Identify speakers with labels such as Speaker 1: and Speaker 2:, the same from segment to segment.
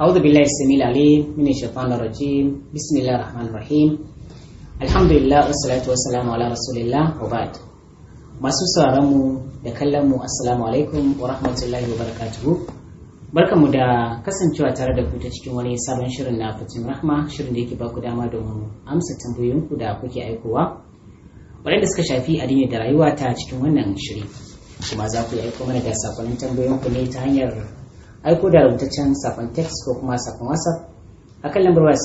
Speaker 1: أعوذ بالله السميع العليم من الشيطان الرجيم بسم الله الرحمن الرحيم الحمد لله والصلاة والسلام على رسول الله وبعد masu sauraron mu da kallon mu assalamu alaikum wa rahmatullahi wa barakatuhu barkamu da kasancewa tare da ku ta cikin wani sabon shirin na Fatin Rahma, shirin da yake baku dama domin amsa tambayoyinku da kuke aikowa waɗanda suka shafi addini da rayuwa ta cikin wannan shiri. Kuma za ku yi aiko mana da sakonnin tambayoyinku ne ta hanyar aiko da rubutaccen sakon text ko kuma sakon WhatsApp a kan lambar waya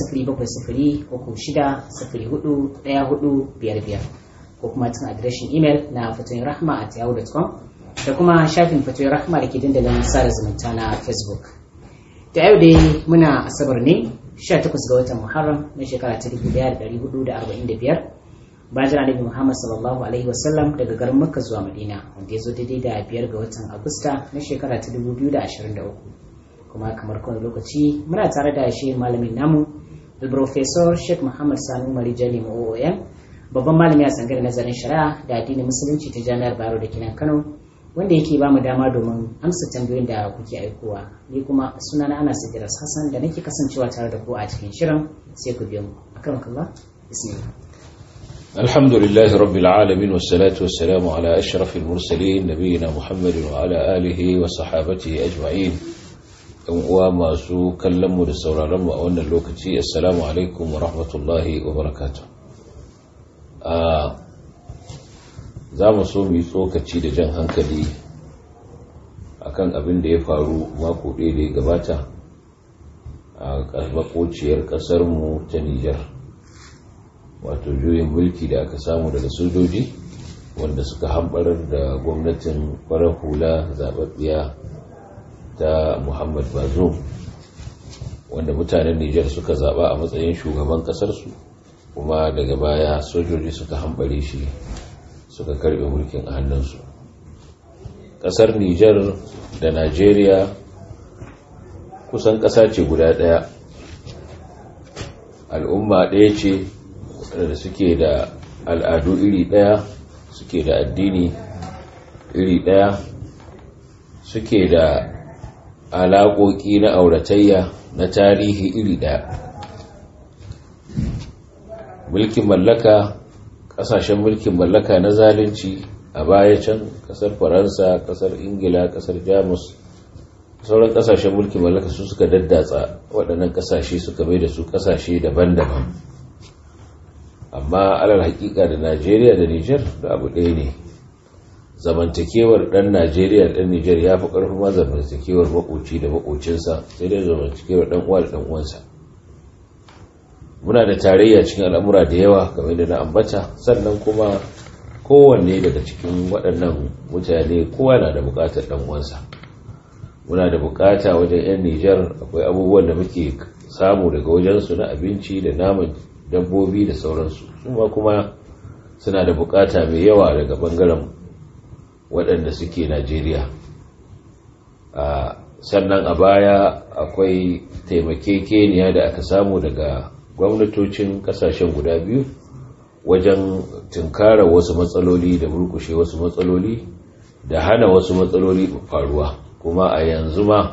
Speaker 1: 07036041455 ko kuma tun adireshin email na fatoyinrahma@yahoo.com da kuma shafin Fatoyin Rahma da ke dandalin sada zumunta na Facebook. Da yau dai muna Asabar ne 18 ga watan Muharram na shekara ta 1445 bayan Annabi Muhammad sallallahu alaihi wasallam daga garin Makka zuwa Madina, wanda ya zo daidai da 5 ga watan Agusta na shekara ta 2023. Kuma kamar kowane lokaci muna tare da shi malamin namu Al-Professor Sheikh Muhammad Sani Umar Jali OON, babban malami a tsangar nazarin shari'a da addinin musulunci ta Jami'ar Bayero da Kinan Kano, wanda yake ba mu dama domin amsa tambayoyin da kuke aikowa. Ni kuma sunana Anas Idris Hassan da nake kasancewa tare da ku a cikin shirin, sai ku biyo mu. Akramakallah, bismillah.
Speaker 2: الحمد لله رب العالمين والصلاة والسلام على أشرف المرسلين نبينا محمد وعلى آله وصحابته أجمعين. وما سو كلموا للسورارم وأن اللوكتي السلام عليكم ورحمة الله وبركاته. za mu so mu yi tsokaci da jan hankali akan abin da ya faru mako ɗaya da ya gabata a makociyar ƙasarmu ta Nijar, wato juyin mulki da aka samu daga sojoji wanda suka hambarar da gwamnatin farar hula zaɓaɓɓiya ta Muhammad Bazoum, wanda mutanen Nijar suka zaɓa a matsayin shugaban ƙasarsu, kuma daga baya sojoji suka hambare shi suka karbe mulkin a hannunsu. Kasar Nijar da Najeriya kusan kasa ce guda daya, al'umma daya ce wadanda suke da al'adu iri daya, suke da addini iri daya, suke da alaƙoƙi na auratayya na tarihi iri daya. Mulkin mallaka, kasashen mulkin mallaka na zalunci a baya can, kasar Faransa, kasar Ingila, kasar Jamus, sauran kasashen mulkin mallaka su suka daddatsa waɗannan kasashe suka mai da su kasashe daban-daban. Amma alal hakika da Najeriya da Nijar da abu ɗaya ne. Zamantakewar ɗan Najeriya da ɗan Nijar ya fi ƙarfin ma zamantakewar maƙoci da maƙocinsa, sai dai zamantakewar ɗan uwa da ɗan uwansa. Muna da tarayya cikin al'amura da yawa kamar da na ambata, sannan kuma kowanne daga cikin waɗannan mutane kowa na da buƙatar ɗan uwansa. Muna da buƙata wajen 'yan Nijar, akwai abubuwan da muke samu daga wajensu na abinci da naman dabbobi da sauransu, kuma suna da buƙata mai yawa daga ɓangaren waɗanda suke Najeriya. Sannan a baya akwai taimakekeniya da aka samu daga gwamnatocin kasashen guda biyu wajen tunkara wasu matsaloli da murkushe wasu matsaloli da hana wasu matsaloli faruwa. Kuma a yanzu ma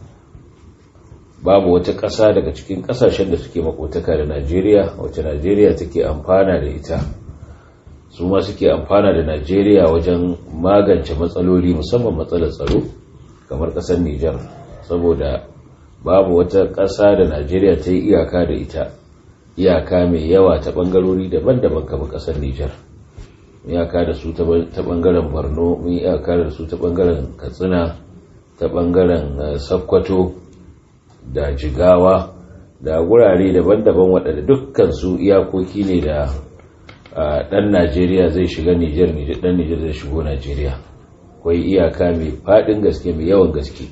Speaker 2: babu wata ƙasa daga cikin ƙasashen da suke makotaka da Najeriya wacce Najeriya take amfana da ita, su ma suke amfana da Najeriya wajen magance matsaloli, musamman matsalar tsaro, kamar ƙasar Nijar, saboda babu wata ƙasa da Najeriya ta yi iyaka da ita, iyaka mai yawa ta bangarori daban-daban kamar kasar Nijar. Iyaka da su ta bangaren Borno, mun iyaka da su ta bangaren Katsina, ta bangaren Sokoto da Jigawa da gurare daban-daban waɗanda dukkan su iyakoki ne da ɗan Najeriya zai shiga Nijar, ɗan Nijar zai shigo Najeriya. Akwai iyaka mai faɗin gaske, mai yawan gaske.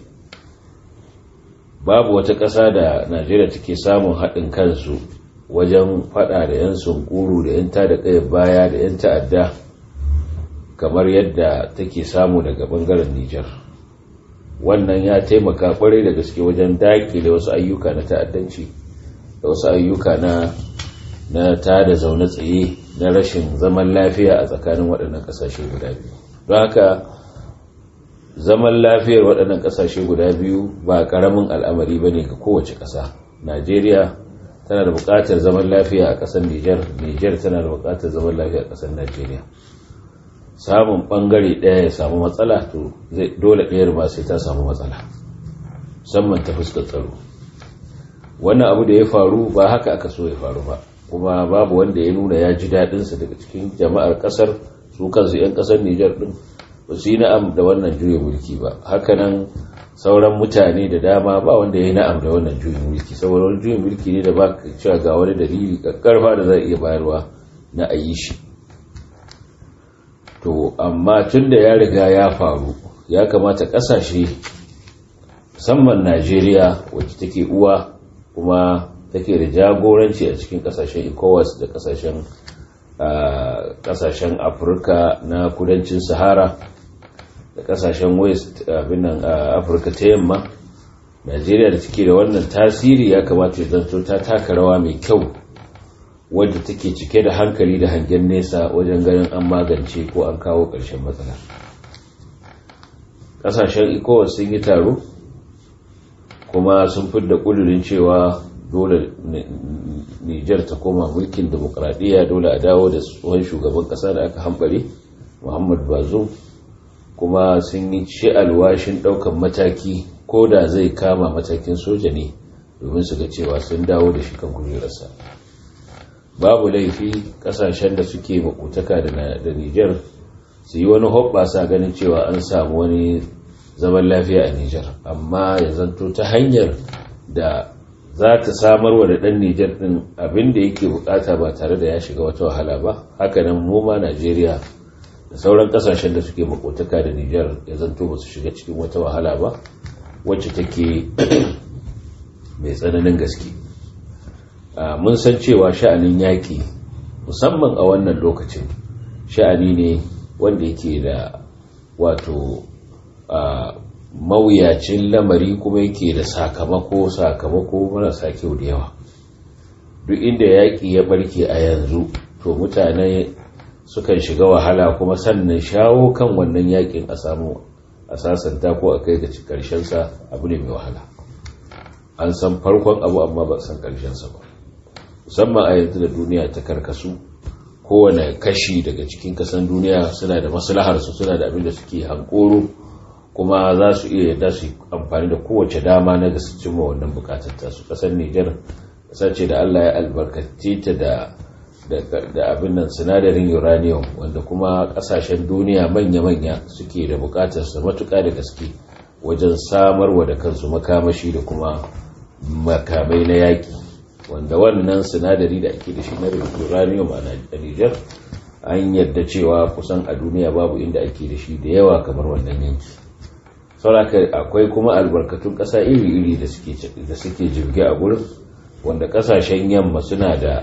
Speaker 2: Babu wata ƙasa da Najeriya take samun haɗin kansu wajen fada da 'yan sunkuru da 'yan tada kayan baya da 'yan ta'adda kamar yadda take samu daga bangaren Nijar. Wannan ya taimaka kwarai da gaske wajen dakile wasu ayyuka na ta'addanci da wasu ayyuka na tada zaune tsaye na rashin zaman lafiya a tsakanin waɗannan ƙasashe guda biyu. Don haka zaman lafiyar waɗannan ƙasashe guda biyu ba ƙaramin al'amari ba ne ga kowace ƙasa. Najeriya tana da buƙatar zaman lafiya a ƙasar Nijar tana da buƙatar zaman lafiya a ƙasar Najeriya. Samun ɓangare ɗaya ya samu matsala to dole ɗayar ba sai ta samu matsala, musamman ta fuskar tsaro. Wannan abu da ya faru ba haka aka so ya faru ba, kuma babu wanda ya nuna ya ji daɗinsa daga cikin jama'ar ƙasar. Su kansu 'yan ƙasar Nijar ɗin ba su yi na'am da wannan juyin mulki ba. Hakanan sauran mutane da dama ba wanda ya yi na'am da wannan juyin mulki, saboda wani juyin mulki ne da ba ka cewa ga wani dalili ƙarfa da za a iya bayarwa na a yi shi. To amma tun da ya riga ya faru, ya kamata ƙasashe musamman Najeriya wacce take uwa kuma take da jagoranci a cikin ƙasashen ECOWAS da ƙasashen Afirka na kudancin Sahara da ƙasashen West Afirka ta yamma. Najeriya da take da wannan tasiri ya kamata ya zanto ta taka rawa mai kyau wadda take cike da hankali da hangen nesa wajen ganin an magance ko an kawo ƙarshen matsala. Ƙasashen ECOWAS sun yi taro kuma sun fidda ƙudurin cewa dole Nijar ta koma mulkin demokradiyya, dole a dawo da tsohon shugaban ƙasa da aka hambare Muhammad Bazoum, kuma sun yi ci alwashin ɗaukan mataki ko da zai kama matakin soja ne domin su ga cewa sun dawo da shi kan kujerarsa. Babu laifi ƙasashen da suke makotaka da Nijar su yi wani hoɓɓasa ganin cewa an samu wani zaman lafiya a Nijar, amma ya zanto ta hanyar da za ta samar wa da ɗan Nijar ɗin abin da yake bukata ba tare da ya shiga wata wahala ba. Hakanan mu ma Najeriya da sauran ƙasashen da suke makotaka da Nijar ya zanto ba su shiga cikin wata wahala ba wacce take mai tsananin gaske. Mun san cewa sha'anin yaƙi musamman a wannan lokacin sha'ani ne wanda yake da wato mawuyacin lamari, kuma yake da sakamako marasa kyau da yawa. Duk inda yaƙi ya barke a yanzu to mutane sukan shiga wahala, kuma sannan shawo kan wannan yaƙin a sasanta ko a kai ga ƙarshensa abu ne mai wahala. An san farkon abu amma ba san ƙarshensa ba, musamman a yanzu da duniya ta karkasu. Kowane kashi daga cikin kasan duniya suna da maslaharsu, suna da abin da suke hankoro, kuma za su iya yadda su amfani da kowace dama na gasu cimma wannan bukatar tasu. Kasar Nijar kasa ce da Allah ya albarkace ta da abin nan sinadarin uranium, wanda kuma kasashen duniya manya-manya suke da bukatar su matuƙa da gaske wajen samarwa da kansu makamashi da kuma makamai na yaƙi, wanda wannan sinadari da ake da shi na uranium a Nijar an yadda cewa kusan a duniya babu inda ake da shi da yawa kamar wannan yanki. Sauraka akwai kuma albarkatun ƙasa iri-iri da suke jirgi a gurin, wanda ƙasashen yamma suna da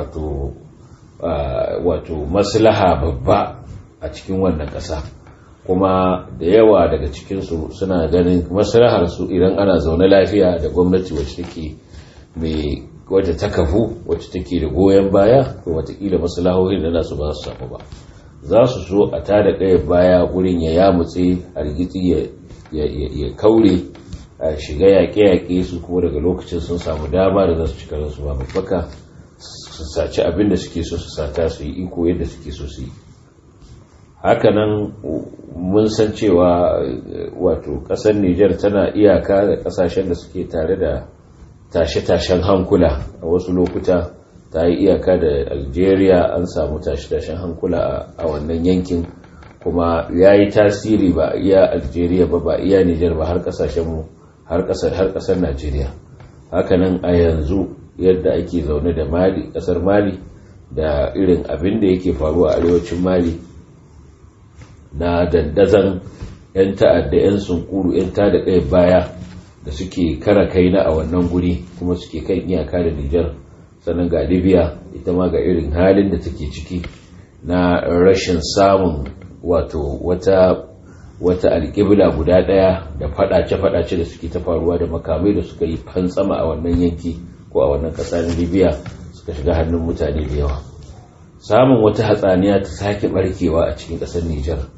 Speaker 2: wato maslaha babba a cikin wannan ƙasa, kuma da yawa daga cikinsu suna ganin maslaharsu idan ana zaune lafiya da gwamnati wacce take mai wacce ta kafu, wacce take da goyon baya, ko watakila maslahohin da nasu ba su samu ba. Za su so a tada ɗaya baya gurin ya yamutse, hargitsi ya kaure, a shiga yaƙe-yaƙe, su kuma daga lokacin sun samu dama da za su cika ransu ba mafaka, su saci abin da suke so su sata, su yi iko yadda suke so su yi. Hakanan mun san cewa wato ƙasar Nijar tana iyaka da ƙasashen da suke tare da tashe-tashen hankula. A wasu lokuta ta yi iyaka da Algeria, an samu tashe-tashen hankula a wannan yankin, kuma ya yi tasiri ba iya Algeria ba iya Nijar ba, har kasashenmu, har kasar Najeriya. Hakanan a yanzu yadda ake zaune da Mali, kasar Mali, da irin abin da yake faruwa a arewacin Mali na dandazan 'yan ta'adda, 'yan sunkuru, 'yan tada kai baya da suke kara kaina a wannan guri, kuma suke kan iyaka da Nijar. Sannan ga Libya ita ma ga irin halin da take ciki na rashin samun wato wata alƙibla guda ɗaya, da faɗace-faɗace da suke ta faruwa, da makamai da suka yi fantsama a wannan yanki ko a wannan ƙasa na Libya suka shiga hannun mutane da yawa. Samun wata hatsaniya ta sake barkewa a cikin ƙasar Nijar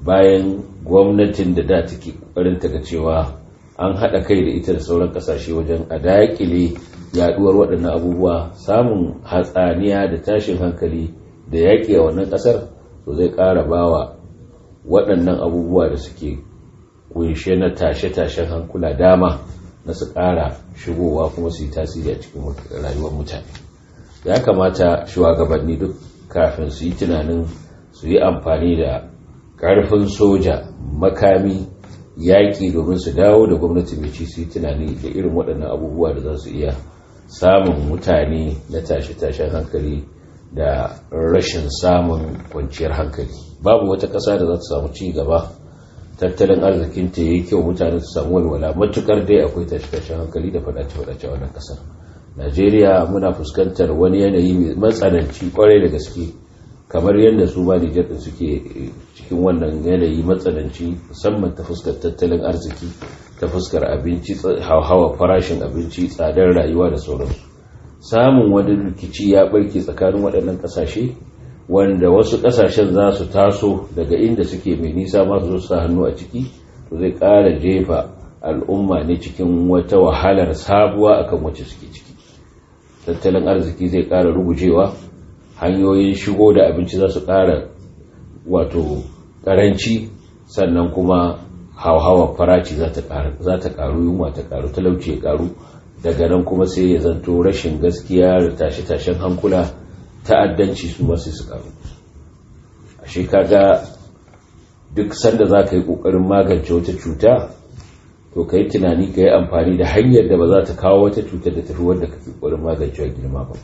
Speaker 2: bayan gwamnatin da take kokarin ta ga cewa an haɗa kai da ita da sauran ƙasashe wajen a daƙile yaduwar waɗannan abubuwa, samun hatsaniya da tashin hankali da yaƙi a wannan ƙasar, to zai ƙara bawa waɗannan abubuwa da suke kunshe na tashe-tashen hankula dama na su ƙara shigowa kuma su yi tasiri a cikin rayuwar mutane. Ya kamata shugabanni duk kafin su yi tunanin su yi amfani da ƙarfin soja, makami, yaƙi domin su dawo da gwamnati mai ci, su yi tunani da irin waɗannan abubuwa da za su iya samun mutane na tashe-tashen hankali da rashin samun kwanciyar hankali. Babu wata ƙasa da za ta samu ci gaba, tattalin arzikin ta yayi kyau, mutane su samu walwala, matukar dai akwai tashe-tashen hankali da faɗace-faɗace a wannan ƙasar. Najeriya muna fuskantar wani yanayi mai matsananci kwarai da gaske, kamar yadda su ba Nijar din suke cikin wannan yanayi matsananci, musamman ta fuskar tattalin arziki, ta fuskar abinci, hawa farashin abinci, tsadar rayuwa da sauransu. Samun wani rikici ya barke tsakanin waɗannan ƙasashe, wanda wasu ƙasashen za su taso daga inda suke mai nisa masu zo sa hannu a ciki, to zai ƙara jefa al'umma ne cikin wata wahalar sabuwa akan wacce suke ciki. Tattalin arziki zai ƙara rugujewa, hanyoyin shigo da abinci za su ƙara wato ƙaranci, sannan kuma hauhawar farashi za ta ƙaru, yunwa ta ƙaru, talauci ya ƙaru. Daga nan kuma sai ya zanto rashin gaskiya da tashe-tashen hankula, ta'addanci su ba sai su ƙaru. Ashe kaga duk sanda za ka yi ƙoƙarin magance wata cuta, to ka yi tunani, ka yi amfani da hanyar da ba za ta kawo wata cutar da tafi wadda ka fi ƙoƙarin magancewa girma ba.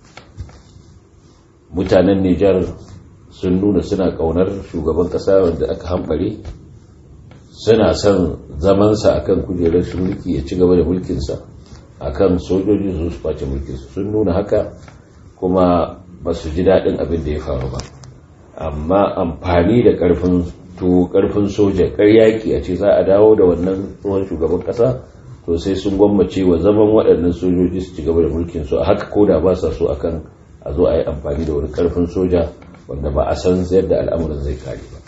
Speaker 2: Mutanen Nijar sun nuna suna ƙaunar shugaban ƙasa wanda aka hambare, suna son zamansa akan kujerar mulki ya ci gaba da mulkinsa, akan sojoji su kwace mulkinsu. Sun nuna haka kuma ba su ji daɗin abin da ya faru ba. Amma amfani da ƙarfin soja, ƙaryaki a ce za a dawo da wannan tsohon shugaban ƙasa, to sai sun gwammace wa zaman waɗannan sojoji su ci gaba da mulkinsu a haka, ko da ba sa so akan a zo a yi amfani da wani ƙarfin soja wanda ba a san yadda al'amuran zai kare ba.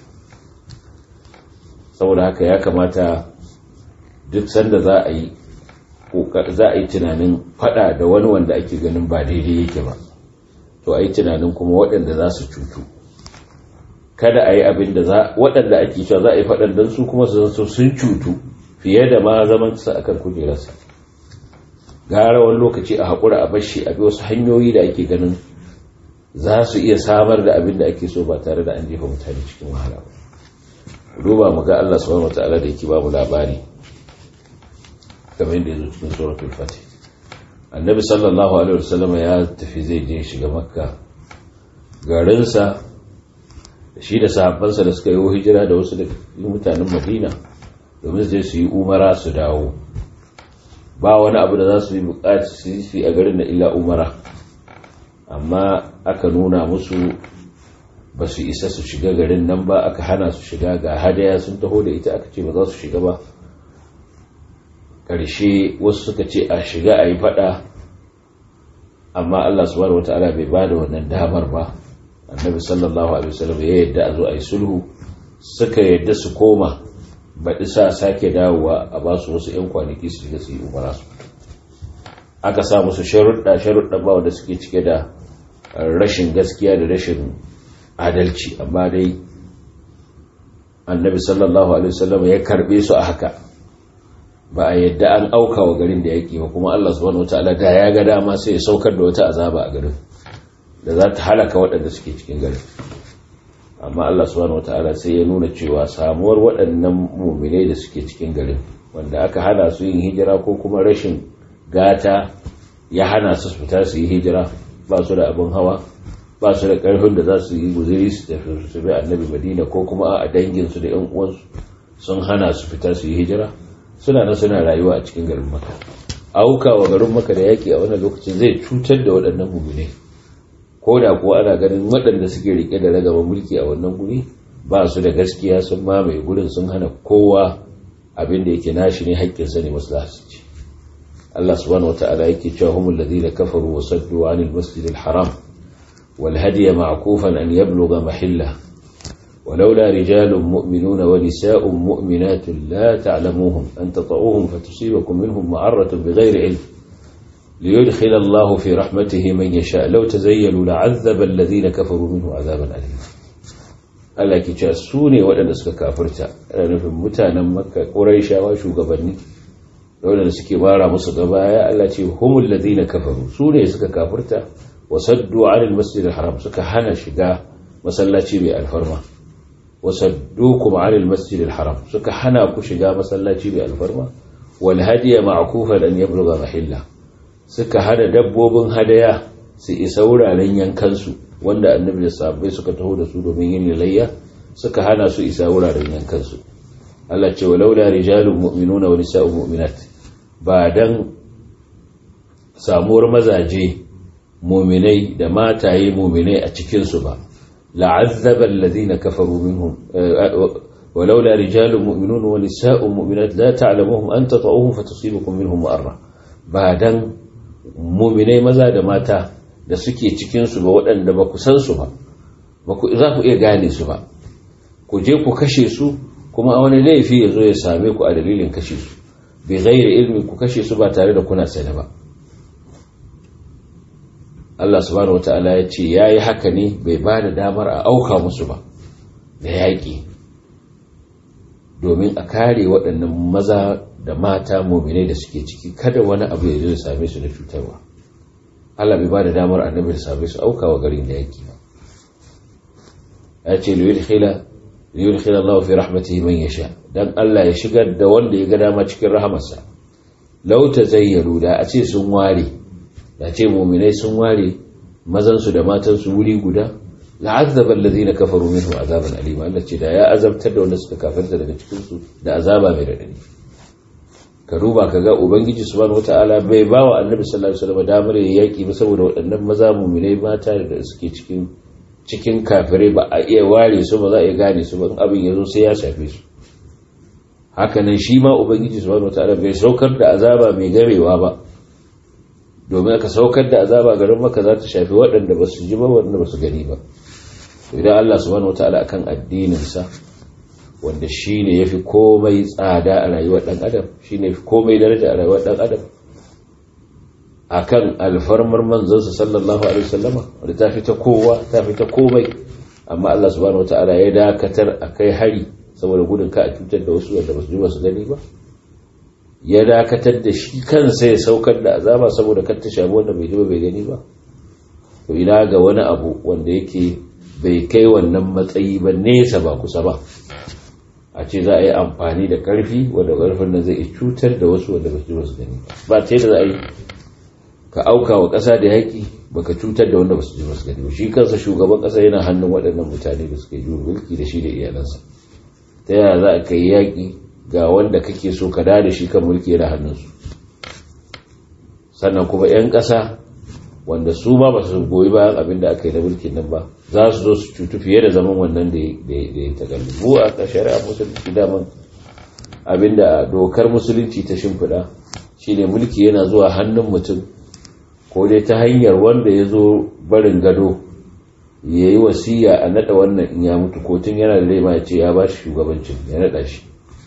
Speaker 2: Saboda haka ya kamata duk sanda za a yi tunanin faɗa da wani wanda ake ganin ba daidai yake ba, to a yi tunanin kuma waɗanda za su cutu. Kada a yi abin da waɗanda ake cewa za a yi faɗan don su kuma su zanto sun cutu fiye da ma zaman sa akan kujerarsa. Gara wani lokaci a haƙura a bashi a bi wasu hanyoyi da ake ganin za su iya samar da abin da ake so ba tare da an jefa mutane cikin wahala ba. Duba mu ga Allah subhanahu wataala da yake ba mu labari kamar yadda yazo cikin suratul Fatih. Annabi sallallahu alaihi wasallam ya tafi zai je shiga Makka, garinsa da shi da sahabbansa da suka yi hijira da wasu da mutanen Madina domin su je su yi umara su dawo. Ba wani abu da za su yi buƙaci su yi a garin da illa umara, amma aka nuna musu ba su isa su shiga garin nan ba, aka hana su shiga, ga hadaya sun taho da ita aka ce ba za su shiga ba. Ƙarshe wasu suka ce a shiga a yi faɗa, amma Allah subhanahu wata'ala bai ba da wannan damar ba. Annabi sallallahu alaihi wasallam ya yadda a zo a yi sulhu, suka yadda su koma baɗi sa sake dawowa a ba su wasu 'yan kwanaki su shiga su yi umara su. Aka sa musu sharuɗa ba wanda suke cike da rashin gaskiya da rashin adalci, amma dai Annabi sallallahu alaihi wasallam ya karbe su a haka, ba a yadda an auka wa garin da yake ba. Kuma Allah subhanahu wataala da ya ga dama sai ya saukar da wata azaba a garin da za ta halaka waɗanda suke cikin garin, amma Allah subhanahu wataala sai ya nuna cewa samuwar waɗannan mu'minai da suke cikin garin wanda aka hana su yin hijira ko kuma rashin gata ya hana su fita su yi hijira, ba su da abin hawa, ba su da ƙarfin da za su yi guzuri su tafi su bi Annabi Madina, ko kuma a danginsu da 'yan uwansu sun hana su fita su yi hijira, suna rayuwa a cikin garin Makka. Auka wa garin Makka da yaki a wannan lokacin zai cutar da waɗannan mu'minai, ko da kuwa ana ganin waɗanda suke rike da ragaban mulki a wannan guri ba su da gaskiya, sun mamaye gurin, sun hana kowa abin da yake nashi ne, haƙƙinsa ne, masu su ci. Allah subhanahu wata'ala yake cewa humul ladina kafaru wa saddu 'anil masjidil haram wal hadiya ma'kufan an yablugha mahillah ولولا رجال مؤمنون ونساء مؤمنات لا تعلموهم أن تطؤوهم فتصيبكم منهم معرة بغير علم ليدخل الله في رحمته من يشاء لو تزيلوا لعذب الذين كفروا منه عذابا أليما. Allah ke cewa su ne waɗanda suka kafirta, ana nufin mutanen Makka, Qurayshawa shugabanni da waɗanda suke bara musu gaba. Ya Allah ce humul ladina kafaru, su ne suka kafirta wa saddu 'anil masjidil haram, suka hana shiga masallaci mai alfarma. wa saddukum 'anil masjidil haram, suka hana ku shiga masallaci mai alfarma. Wal hadiya ma'kufan an yablugha mahilla, suka hana dabbobin hadaya su isa wuraren yankansu wanda annabi da sahabbai suka taho da su domin yin layya, suka hana su isa wuraren yankansu. Allah ce walaula rijalun mu'minuna wa nisa'un mu'minat, ba dan samuwar mazaje mu'minai da mataye mu'minai a cikin su ba, la'azzaba alladhina kafaru minhum. walaula rijalun mu'minuna wa nisa'un mu'minat la ta'lamuhum an tata'uhum fatusibukum minhum ma'arra, ba dan mu'minai maza da mata da suke cikinsu ba waɗanda ba ku san su ba, za ku iya gane su ba, ku je ku kashe su kuma a wani laifi ya zo ya same ku a dalilin kashe su, bai gairi ilmi ku kashe su ba tare da kuna sani ba. Allah subhanahu wata'ala ya ce ya yi haka ne bai ba da damar a auka musu ba da yaƙi, domin a kare waɗannan maza da mata muminai da suke ciki kada wani abu ya zo ya same su na cutarwa. Allah bai ba da damar annabi da sabai su auka wa garin da yake ba. Ya ce liyudkhila Allah fi rahmatihi man yasha, dan Allah ya shigar da wanda ya ga dama cikin rahamarsa. Law tazayyaru, da a ce sun ware, da ce mu'minai sun ware mazan su da matan su wuri guda, la'azzaba alladhina kafaru minhu azaban alima. Allah ce da ya azabtar da wanda suka kafirta daga cikin su da azaba mai radadi. Ka duba ka ga ubangiji subhanahu wataala bai ba wa annabi sallallahu alaihi wasallam damar ya yaki ba saboda waɗannan maza mu'minai mata da suke cikin kafirai ba a iya ware su, ba za a iya gane su ba, in abin yazo sai ya shafe su. Haka nan shi ma ubangiji subhanahu wataala bai saukar da azaba mai gamewa ba, domin aka saukar da azaba garin Makka za ta shafi waɗanda ba su ji ba, waɗanda ba su gani ba. Idan Allah subhanahu wataala akan addinin sa wanda shi ne ya fi komai tsada a rayuwar ɗan adam, shi ne fi komai daraja a rayuwar ɗan adam, a kan alfarmar manzansa sallallahu alaihi wasallama wanda ta fi ta kowa, ta fi ta komai, amma Allah subhanahu wata'ala ya dakatar a kai hari saboda gudun ka a cutar da wasu wanda ba su ji ba su gani ba, ya dakatar da shi kansa ya saukar da azaba saboda kar ta shafi wanda bai ji ba bai gani ba. To ina ga wani abu wanda yake bai kai wannan matsayi ba, nesa ba kusa ba, a ce za a yi amfani da ƙarfi wanda ƙarfin nan zai cutar da wasu wanda ba su ji ba su gani ba ta yadda za a yi ka auka wa ƙasa da yaƙi ba ka cutar da wanda ba su ji ba su gani ba. Shi kansa shugaban ƙasa yana hannun waɗannan mutane da suka yi juyin mulki da shi da iyalansa. Ta yaya za a kai yaƙi ga wanda kake so ka da shi kan mulki yana hannunsu, sannan kuma 'yan ƙasa wanda su ma ba su goyi bayan abin da aka yi na mulkin nan ba za su zo su cutu fiye da zaman wannan da ya tagalli. Mu a shari'a musulunci daman abin da dokar musulunci ta shimfiɗa shine mulki yana zuwa hannun mutum ko dai ta hanyar wanda ya zo barin gado ya yi wasiya a naɗa wannan in ya mutu, ko tun yana da laima ya ce ya ba shi shugabancin ya naɗa shi,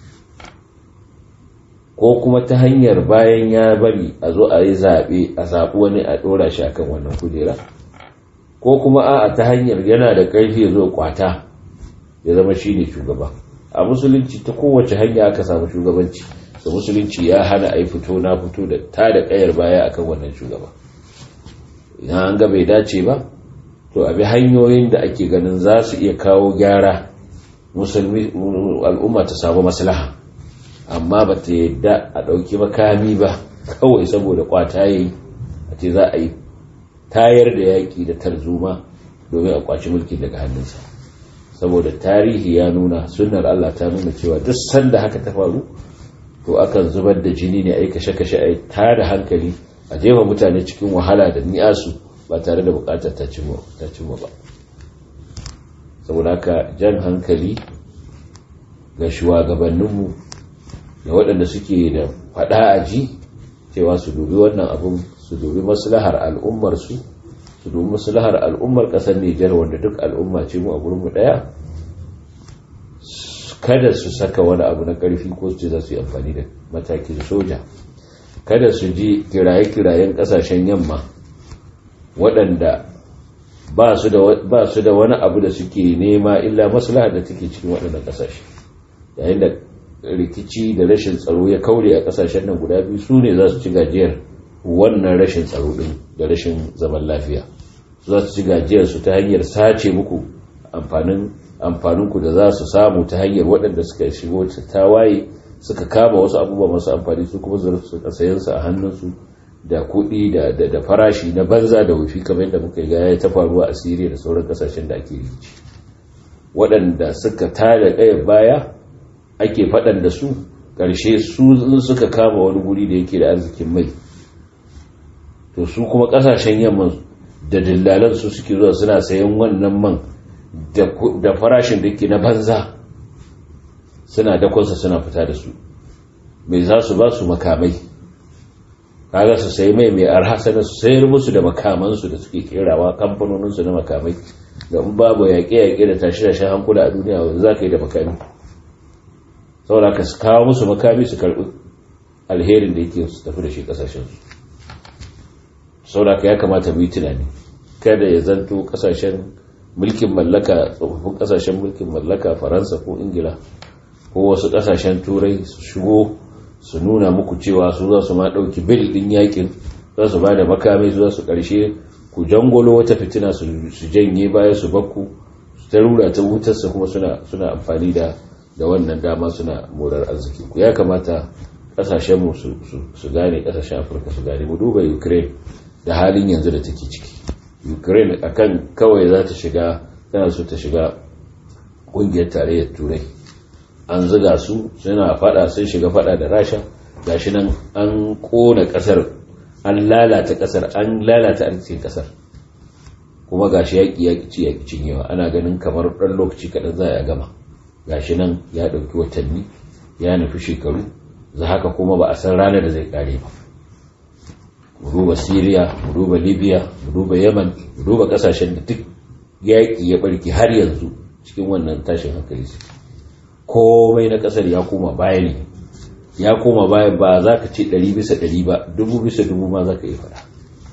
Speaker 2: ko kuma ta hanyar bayan ya bari a zo a yi zaɓe a zaɓi wani a ɗora shi akan wannan kujera, ko kuma a ta hanyar yana da ƙarfi ya zo kwata ya zama shi ne shugaba. A musulunci ta kowace hanya aka samu shugabanci, da musulunci ya hana a yi fito na fito da ta da ƙayar baya akan wannan shugaba. Idan an ga bai dace ba, to abi hanyoyin da ake ganin za su iya kawo gyara al'umma ta samu maslaha, amma ba ta yadda a ɗauki makami ba kawai saboda kwata yayi a ce za a yi tayar da yaƙi da tarzoma domin a kwaci mulki daga hannunsa. Saboda tarihi ya nuna, sunnar Allah ta nuna cewa duk sanda haka ta faru to akan zubar da jini ne, a yi kashe-kashe, a yi tada hankali, a jefa mutane cikin wahala da ni'asu ba tare da bukatar ta cimma ba. Saboda haka jan hankali ga shugabanninmu da waɗanda suke da faɗa a ji cewa su dubi wannan abun, su dubi maslahar al'ummarsu, su dubi maslahar al'ummar ƙasar Nijar wanda duk al'umma ce mu a gurinmu ɗaya, kada su saka wani abu na ƙarfi ko su ce za su yi amfani da matakin soja, kada su ji kiraye-kirayen ƙasashen yamma waɗanda ba su da wani abu da suke nema illa maslaha da take cikin waɗannan ƙasashe. Yayin da rikici da rashin tsaro ya kaure a ƙasashen nan guda biyu, su ne za su ci gajiyar wannan rashin tsaro ɗin da rashin zaman lafiya. Su za su ci gajiyar su ta hanyar sace muku amfaninku da za su samu ta hanyar waɗanda suka shigo tawaye suka kama wasu abubuwa masu amfani, su kuma su sayansu a hannunsu da kuɗi da farashi na banza da wufi, kamar yadda muka ga ya ta faruwa a Siriya da sauran kasashen da ake rikici. Waɗanda suka tada ƙayar baya ake faɗan da su, ƙarshe su suka kama wani guri da yake da arzikin mai, to su kuma ƙasashen yamma da dillalan su suke zuwa suna sayan wannan man da farashin da yake na banza, suna dakonsa suna fita da su. mai za su ba su makamai, kaga su sai mai arha sanar su sayar musu da makamansu da suke kerawa, kamfanoninsu na makamai, da in babu yaƙe-yaƙe da tashi-tashi hankula a duniya wanda za ka yi da makami, saboda ka su kawo musu makami su karɓi alherin da yake su tafi da shi ƙasashensu. Saboda ka ya kamata mu yi tunani, kada ya zanto ƙasashen mulkin mallaka, tsofaffin ƙasashen mulkin mallaka, Faransa ko Ingila ko wasu ƙasashen Turai su shigo su nuna muku cewa su za su ma ɗauki bil ɗin yakin, za su ba da makamai, za su ƙarshe ku jangolo wata fitina su janye baya su bakku su ta rura ta wutarsa, kuma suna amfani da wannan dama suna morar arziki. Ku ya kamata ƙasashenmu su gane, ƙasashen Afirka su gane. Mu duba Ukraine da halin yanzu da take ciki. Ukraine akan kawai za ta shiga, tana so ta shiga ƙungiyar tarayyar Turai, an ziga su suna fada, sun shiga fada da Rasha, gashi nan an kona kasar, an lalata kasar, an lalata arzikin kasar, kuma gashi yaƙi cinyewa, ana ganin kamar ɗan lokaci kaɗan za a gama, gashi nan ya ɗauki watanni, ya nufi shekaru, za haka kuma ba a san ranar da zai ƙare ba. Mu duba Syria, mu duba Libya, mu duba Yemen, mu duba ƙasashen da duk yaƙi ya ɓarke har yanzu cikin wannan tashin hankali su. Komai na kasar ya koma baya ne, ya koma baya, ba za ka ce 100% ba, 1000% ma za ka yi fada.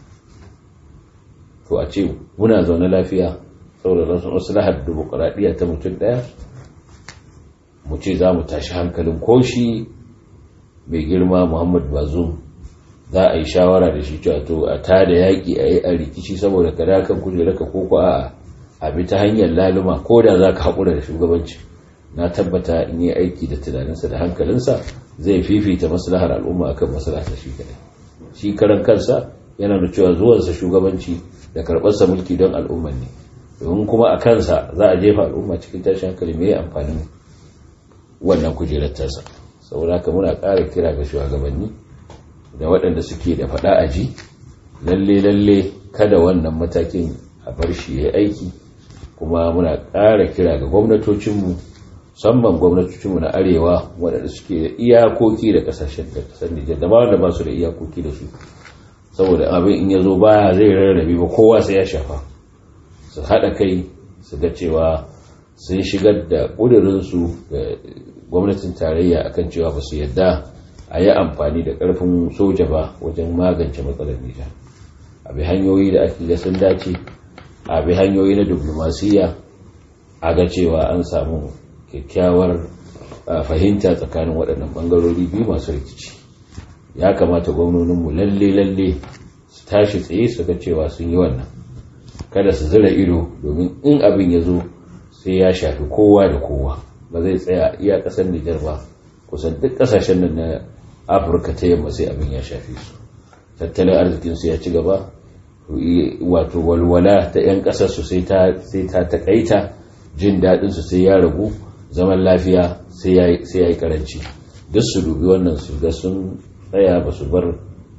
Speaker 2: To a ce muna zaune lafiya saboda rasu maslahar dimokuraɗiyya ta mutum ɗaya, mu ce za mu tashi hankalin koshi mai girma Muhammad Bazoum, za a yi shawara da shi cewa to a tada yaƙi a yi a rikici saboda kada kan kujeraka ko a bi ta hanyar laluma, ko da za ka haƙura da shugabanci. Na tabbata in yi aiki da tunaninsa da hankalinsa zai fifita maslahar al'umma akan maslahar shi kadai. Shi karan kansa yana da cewa zuwansa shugabanci da karɓarsa mulki don al'umman ne, domin kuma a kansa za a jefa al'umma cikin tashin hankali, mai amfanin wannan kujerar tasa. Saboda haka muna ƙara kira ga shugabanni da waɗanda suke da faɗa aji, lalle kada wannan matakin a bar shi ya aiki. Kuma muna ƙara kira ga gwamnatocinmu, musamman gwamnatocinmu na arewa waɗanda suke da iyakoki da ƙasashen da ƙasar Nijar, da ba wanda ba su da iyakoki da su, saboda abin in ya zo baya zai rarrabe ba, kowa sai ya shafa. Su haɗa kai su ga cewa sun shigar da ƙudurinsu ga gwamnatin tarayya akan cewa ba su yadda a yi amfani da ƙarfin soja ba wajen magance matsalar Nijar. Abi hanyoyi da ake ga sun dace, abi hanyoyi na diplomasiya, a ga cewa an samu kyakkyawar fahimta tsakanin waɗannan ɓangarori biyu masu rikici. Ya kamata gwamnoninmu lalle su tashi tsaye su ga cewa sun yi wannan, kada su zira ido, domin in abin ya zo sai ya shafi kowa da kowa, ba zai tsaya iya ƙasar Nijar ba, kusan duk ƙasashen nan na Afirka ta yamma sai abin ya shafe su. Tattalin arzikinsu ya ci gaba, wato walwala ta 'yan ƙasarsu sai ta taƙaita, jin daɗinsu sai ya ragu, zaman lafiya sai ya yi karanci. Duk su dubi wannan su ga sun tsaya, ba su bar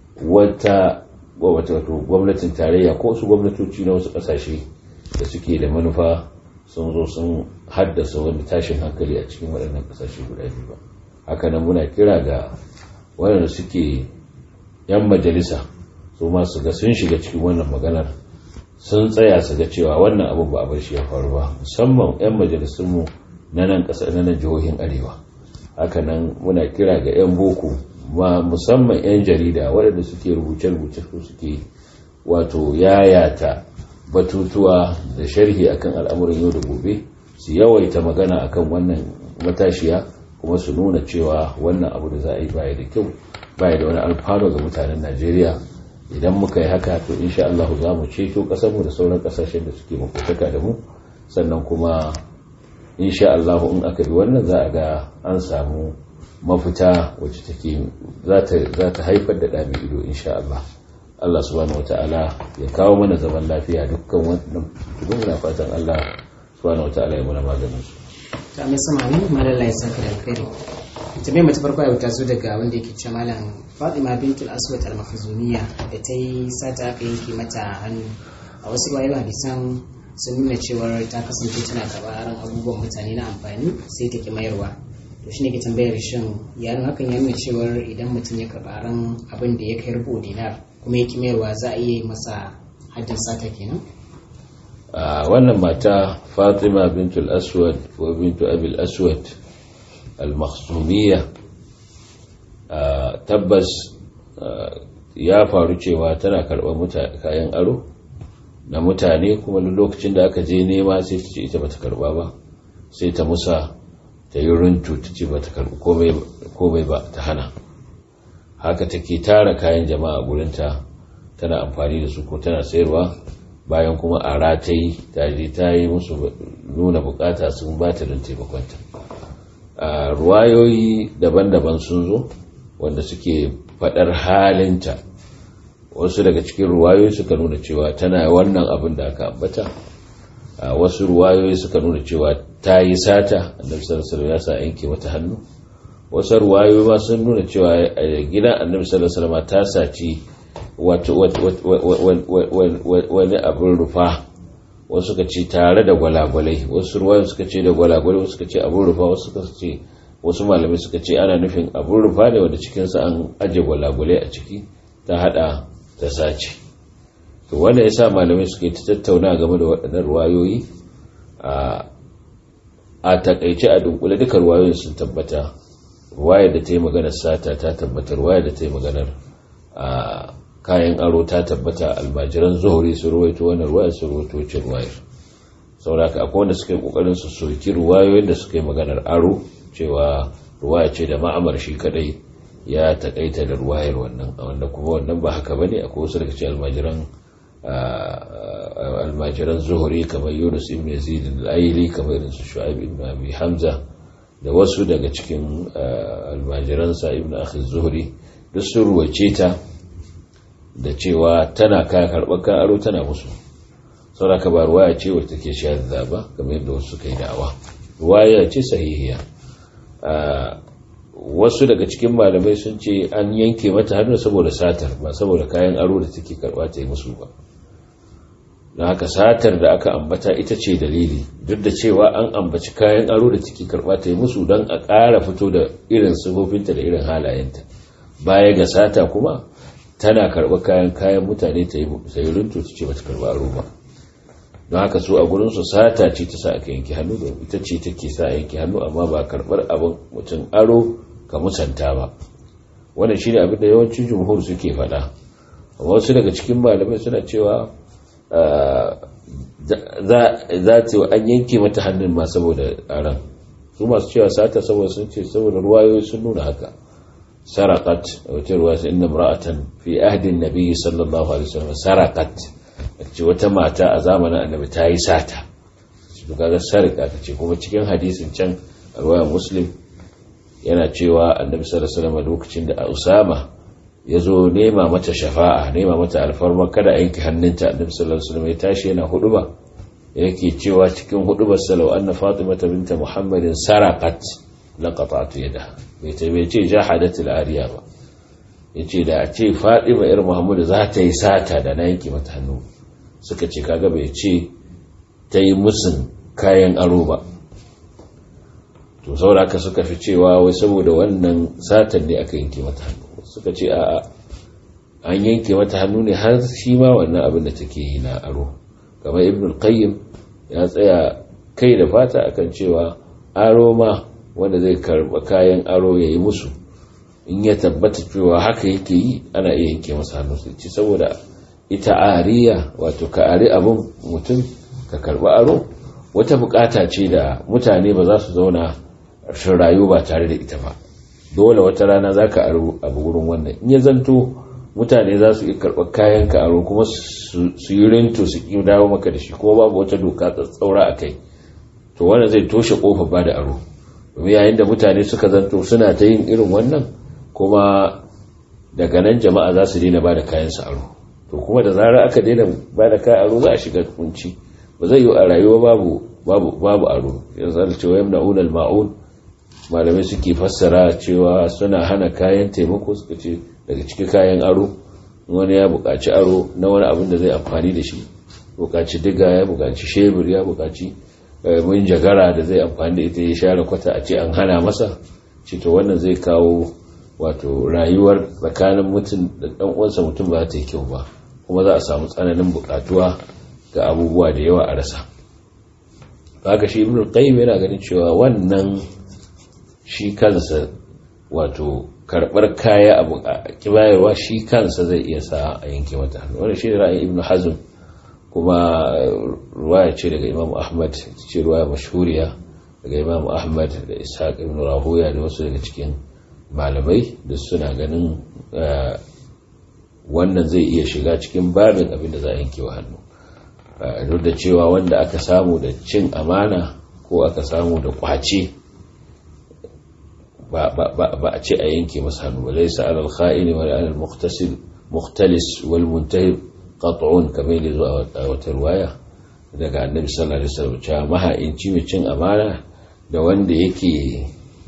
Speaker 2: wata gwamnatin tarayya ko su gwamnatoci na wasu ƙasashe da suke da manufa sun zo sun haddasa wani tashin hankali a cikin waɗannan ƙasashe guda biyu ba. Hakanan muna kira ga waɗanda suke 'yan majalisa, su ma su ga sun shiga cikin wannan maganar, sun tsaya su ga cewa wannan abin ba a bar shi ya faru ba, musamman 'yan majalisunmu na nan jihohin arewa. Hakanan muna kira ga 'yan boko musamman 'yan jarida waɗanda suke rubuce-rubuce su suke wato yayata batutuwa da sharhi akan al'amuran yau da gobe, su yawaita magana akan wannan matashiya kuma su nuna cewa wannan abu da za a yi baya da kyau, baya da wani alfano ga mutanen Najeriya. Idan muka yi haka to insha Allah za mu ceto ƙasarmu da sauran ƙasashen da suke makotaka da mu, sannan kuma insha Allah in aka bi wannan za a ga an samu mafita wacce take za ta haifar da ɗa mai ido insha Allah. Allah subhanahu wata'ala ya kawo mana zaman lafiya dukkan wannan tudun, muna fatan Allah subhanahu wata'ala ya muna maganin su.
Speaker 1: Ta mai samari malalla ya saka da alkhairi. Tambayar mace farko ya wuta zo daga wanda yake cewa malam Fatima bintul Aswad al-Makhzumiyya da ta yi sata aka yanke mata hannu. A wasu riwayoyin hadisan sun nuna cewa ta kasance tana karɓar abubuwan mutane na amfani sai ta ki mayarwa. To shine ke tambayar shin yaron hakan ya nuna cewa idan mutum ya karɓa abin da ya kai rubu dinar kuma ya ki mayarwa za a iya masa haddin sata kenan?
Speaker 2: Wannan mata Fatima bintul Aswad ko bintu Abil Aswad al-Makhzumiyya tabbas ya faru cewa tana karɓar kayan aro na mutane, kuma lokacin da aka je nema sai ta ce ita bata karɓa ba, sai ta musa ta yi runtu ta ce bata karɓi komai ba, ta hana. Haka take tara kayan jama'a gurinta tana amfani da su ko tana sayarwa, bayan kuma a ratayi ta je ta yi musu nuna bukata sun ba ta don taimakonta. Ruwayoyi daban-daban sun zo wanda suke faɗar halinta. Wasu daga cikin ruwayoyi suka nuna cewa tana wannan abin da aka ambata, wasu ruwayoyi suka nuna cewa ta yi sata, annabi sallallahu alaihi wasallam ya sa yanke mata hannu. Wasu ruwayoyi ma sun nuna cewa a gidan annabi sallallahu alaihi wasallam ta saci wani abin rufa, wasu suka ce tare da gwalagwalai, wasu ruwayoyi suka ce da gwalagwalai, wasu suka ce abin rufa, wasu malamai suka ce ana nufin abin rufa ne wanda cikinsa an aje gwalagwalai a ciki, ta hada ta sace. To wanda yasa malamai suke ta tattauna game da waɗannan ruwayoyi. A takaice a dunkule duka ruwayoyin sun tabbata. Ruwayar da ta yi maganar sata ta tabbata, ruwayar da ta yi maganar kayan aro ta tabbata. Almajiran Zuhri sun ruwaito wannan ruwayar, sun ruwaito wacce ruwayar. Sauraka akwai wanda suka yi kokarin su soki ruwayoyin da suka yi maganar aro, cewa ruwaya ce da Ma'mar shi kadai ya takaita da ruwayar wannan, wanda kuma wannan ba haka bane. Akwai wasu daga cikin almajiran Zuhri kamar Yunus ibn Yazid al-Aili, kamar irin su Shu'aib ibn Abi Hamza, da wasu daga cikin almajiran sa ibn Akhi Zuhri, duk sun ruwace ta da cewa tana karɓar kan aro tana musu. Saboda ba ruwaya ce wacce take shadda ba kamar yadda wasu suka yi da'awa, ruwaya ce sahihiya. Wasu daga cikin malamai sun ce an yanke mata hannu saboda satar, ba saboda kayan aro da take karba ta yi musu ba. don haka satar da aka ambata ita ce dalili, duk da cewa an ambaci kayan aro da take karba ta yi musu don a ƙara fito da irin sifofinta da irin halayenta. Baya ga sata kuma tana karba kayan mutane ta yi runtu ta ce ba ta karba aro ba. Don haka su a gurinsu sata ce ta sa aka yanke hannu, da ita ce take sa yanke hannu, amma ba karbar abin mutum aro ka musanta ba. Wannan shi ne abin da yawancin jumhur suke faɗa. Wasu daga cikin malamai suna cewa za ta an yanke mata hannun ma saboda aran. Su masu cewa sata saboda sun ce saboda ruwayoyi sun nuna haka. Sarakat, wata ruwa sai inna imra'atan fi ahdin nabi sallallahu alaihi wasallam sarakat, ce wata mata a zamanin annabi ta yi sata. Su kaga sarika ta ce, kuma cikin hadisin can a ruwayar Muslim yana cewa annabi sallallahu alaihi wasallam lokacin da Usama ya zo nema mata shafa'a, nema mata alfarma kada a yanke hannunta, annabi sallallahu alaihi wasallam ya tashi yana huduba, yake cewa cikin hudubar salau anna Fatimata binta Muhammadin saraqat laqata'tu yadaha, bai ce jahadatul ariya ba, yace da a ce Fatima yar Muhammadu za ta yi sata da na yanke mata hannu. Suka ce kaga bai ce ta yi musun kayan aro ba. To saboda haka suka fi cewa wai saboda wannan satan ne aka yanke mata hannu. Suka ce a'a, an yanke mata hannu ne har shi ma wannan abin da take yi na aro. Kamar Ibn al-Qayyim ya tsaya kai da fata akan cewa aro ma wanda zai karba kayan aro ya yi musu, in ya tabbata cewa haka yake yi ana iya yanke masa hannu sai ci, saboda ita ariya wato ka ari abin mutum ka karba aro wata bukata ce da mutane ba za su zauna su rayu ba tare da ita ba. Dole wata rana za ka aro abu gurin wannan, in ya zanto mutane za su iya karɓar kayan ka aro kuma su yi rinto su ƙi dawo maka da shi, kuma babu wata doka tsaura a kai, to wannan zai toshe ƙofar ba da aro. domin yayin da mutane suka zanto suna ta yin irin wannan, kuma daga nan jama'a za su daina ba da kayan su aro, to kuma da zarar aka daina ba da kayan aro za a shiga kunci, ba zai yi a rayuwa babu aro. yanzu da cewa yamna unal ma'un, malamai suke fassara cewa suna hana kayan taimako, suka ce daga cikin kayan aro wani ya buƙaci aro na wani abin da zai amfani da shi, buƙaci diga, ya buƙaci shebur, ya buƙaci munjagara da zai amfani da ita ya share kwata, a ce an hana masa, ce to wannan zai kawo wato rayuwar tsakanin mutum da ɗan uwansa mutum ba ta yi kyau ba, kuma za a samu tsananin buƙatuwa ga abubuwa da yawa a rasa. haka shi ibn qayyim yana ganin cewa wannan shi kansa wato karbar kaya abu kibayarwa shi kansa zai iya sa a yanke mata hannu. Wannan shi ne ra'ayin ibn hazm, kuma ruwaya ce daga imam ahmad, ce ruwaya mashhuriya daga imam ahmad da ishaq ibn rahuya da wasu daga cikin malamai da suna ganin wannan zai iya shiga cikin babin abin da za a yanke wa hannu. Duk da cewa wanda aka samu da cin amana ko aka samu da kwace ba a ce a yanke masa hannu ba. Laysa alal kha'ini wa alal mukhtalis wal muntahib qat'un, kamar yadda zuwa a wata riwaya daga annabi sallallahu alaihi wasallam, cewa maha'inci mai cin amana da wanda yake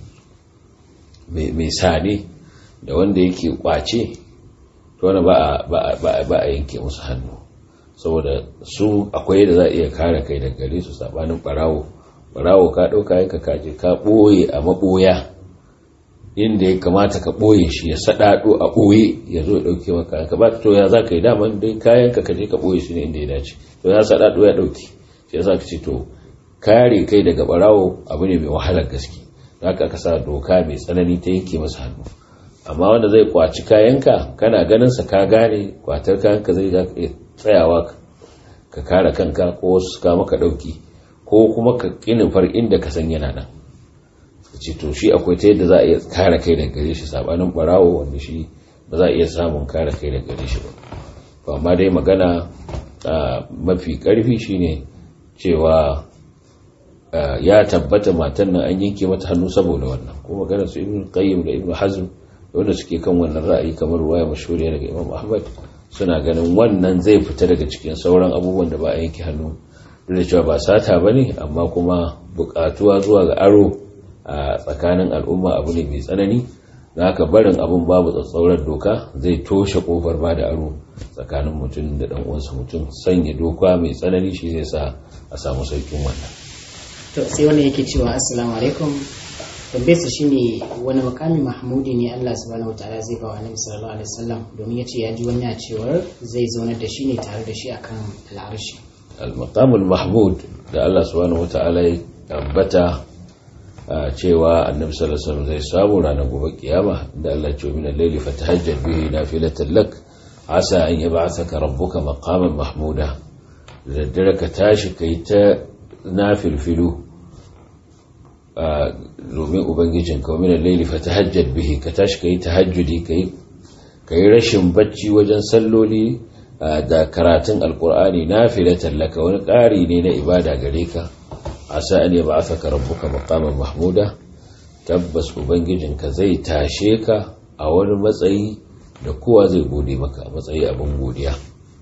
Speaker 2: mai sane da wanda yake kwace, to wannan ba a yanke musu hannu, saboda su akwai yadda za a iya kare kai daga gare su. Sabanin barawo ka dauka yanka kaje ka boye a maboya inda ya kamata ka boye shi, ya sadado a boye ya zo ya dauke maka ka ba, to ya zaka yi daman dai kayan ka kaje ka boye shi ne inda ya dace, to ya sadado ya dauke shi, yasa ka ce to kare kai daga barawo abu ne mai wahalar gaske, haka aka sa doka mai tsanani ta yanke masa hannu. Amma wanda zai kwaci kayanka kana ganin sa ka gane kwatar kayanka zai tsayawa ka kare kanka, ko wasu ka maka dauki, ko kuma ka kinin far inda ka san yana nan, ce to shi akwai ta yadda za a iya kare kai daga gare shi, sabanin barawo wanda shi ba za a iya samun kare kai daga gare shi ba. To amma dai magana mafi karfi shine cewa ya tabbata matan nan an yanke mata hannu saboda wannan, kuma magana su ibn qayyim da ibn hazm wanda suke kan wannan ra'ayi kamar ruwaya mashhuriya daga imam ahmad, suna ganin wannan zai fita daga cikin sauran abubuwan da ba a yanke hannu, duk da cewa ba sata bane, amma kuma bukatuwa zuwa ga aro a tsakanin al'umma abu ne mai tsanani, da haka barin abun babu tsatsauran doka zai toshe kofar ba da aro tsakanin mutum da dan uwansa mutum. Sanya doka mai tsanani shi zai sa a samu saukin wannan.
Speaker 1: To sai wannan yake cewa assalamu alaikum, tambayarsa shine wani makami mahmudi ne Allah subhanahu wataala zai ba wa Annabi sallallahu alaihi wasallam, domin yace ya ji wani cewar zai zaunar da shi ne tare da shi akan al'arshi.
Speaker 2: Al-maqamul mahmud da Allah subhanahu wataala ya ambata cewa Annabi sallallahu alaihi wasallam zai samu ranar gobe kiyama, da Allah ya ce min al-layli fatahajjad bihi nafilatan lak asa an yab'athaka rabbuka maqaman mahmuda. Da daddare ka tashi kai ta nafilfilu domin ubangijinka, min al-layli fatahajjad bihi, ka tashi kai tahajjudi, kai rashin bacci wajen salloli da karatun alqur'ani, nafilatan laka, wani ƙari ne na ibada gare ka. asa an yab'athaka rabbuka maqaman mahmuda, tabbas ubangijinka zai tashe ka a wani matsayi da kowa zai gode maka, matsayi abin godiya.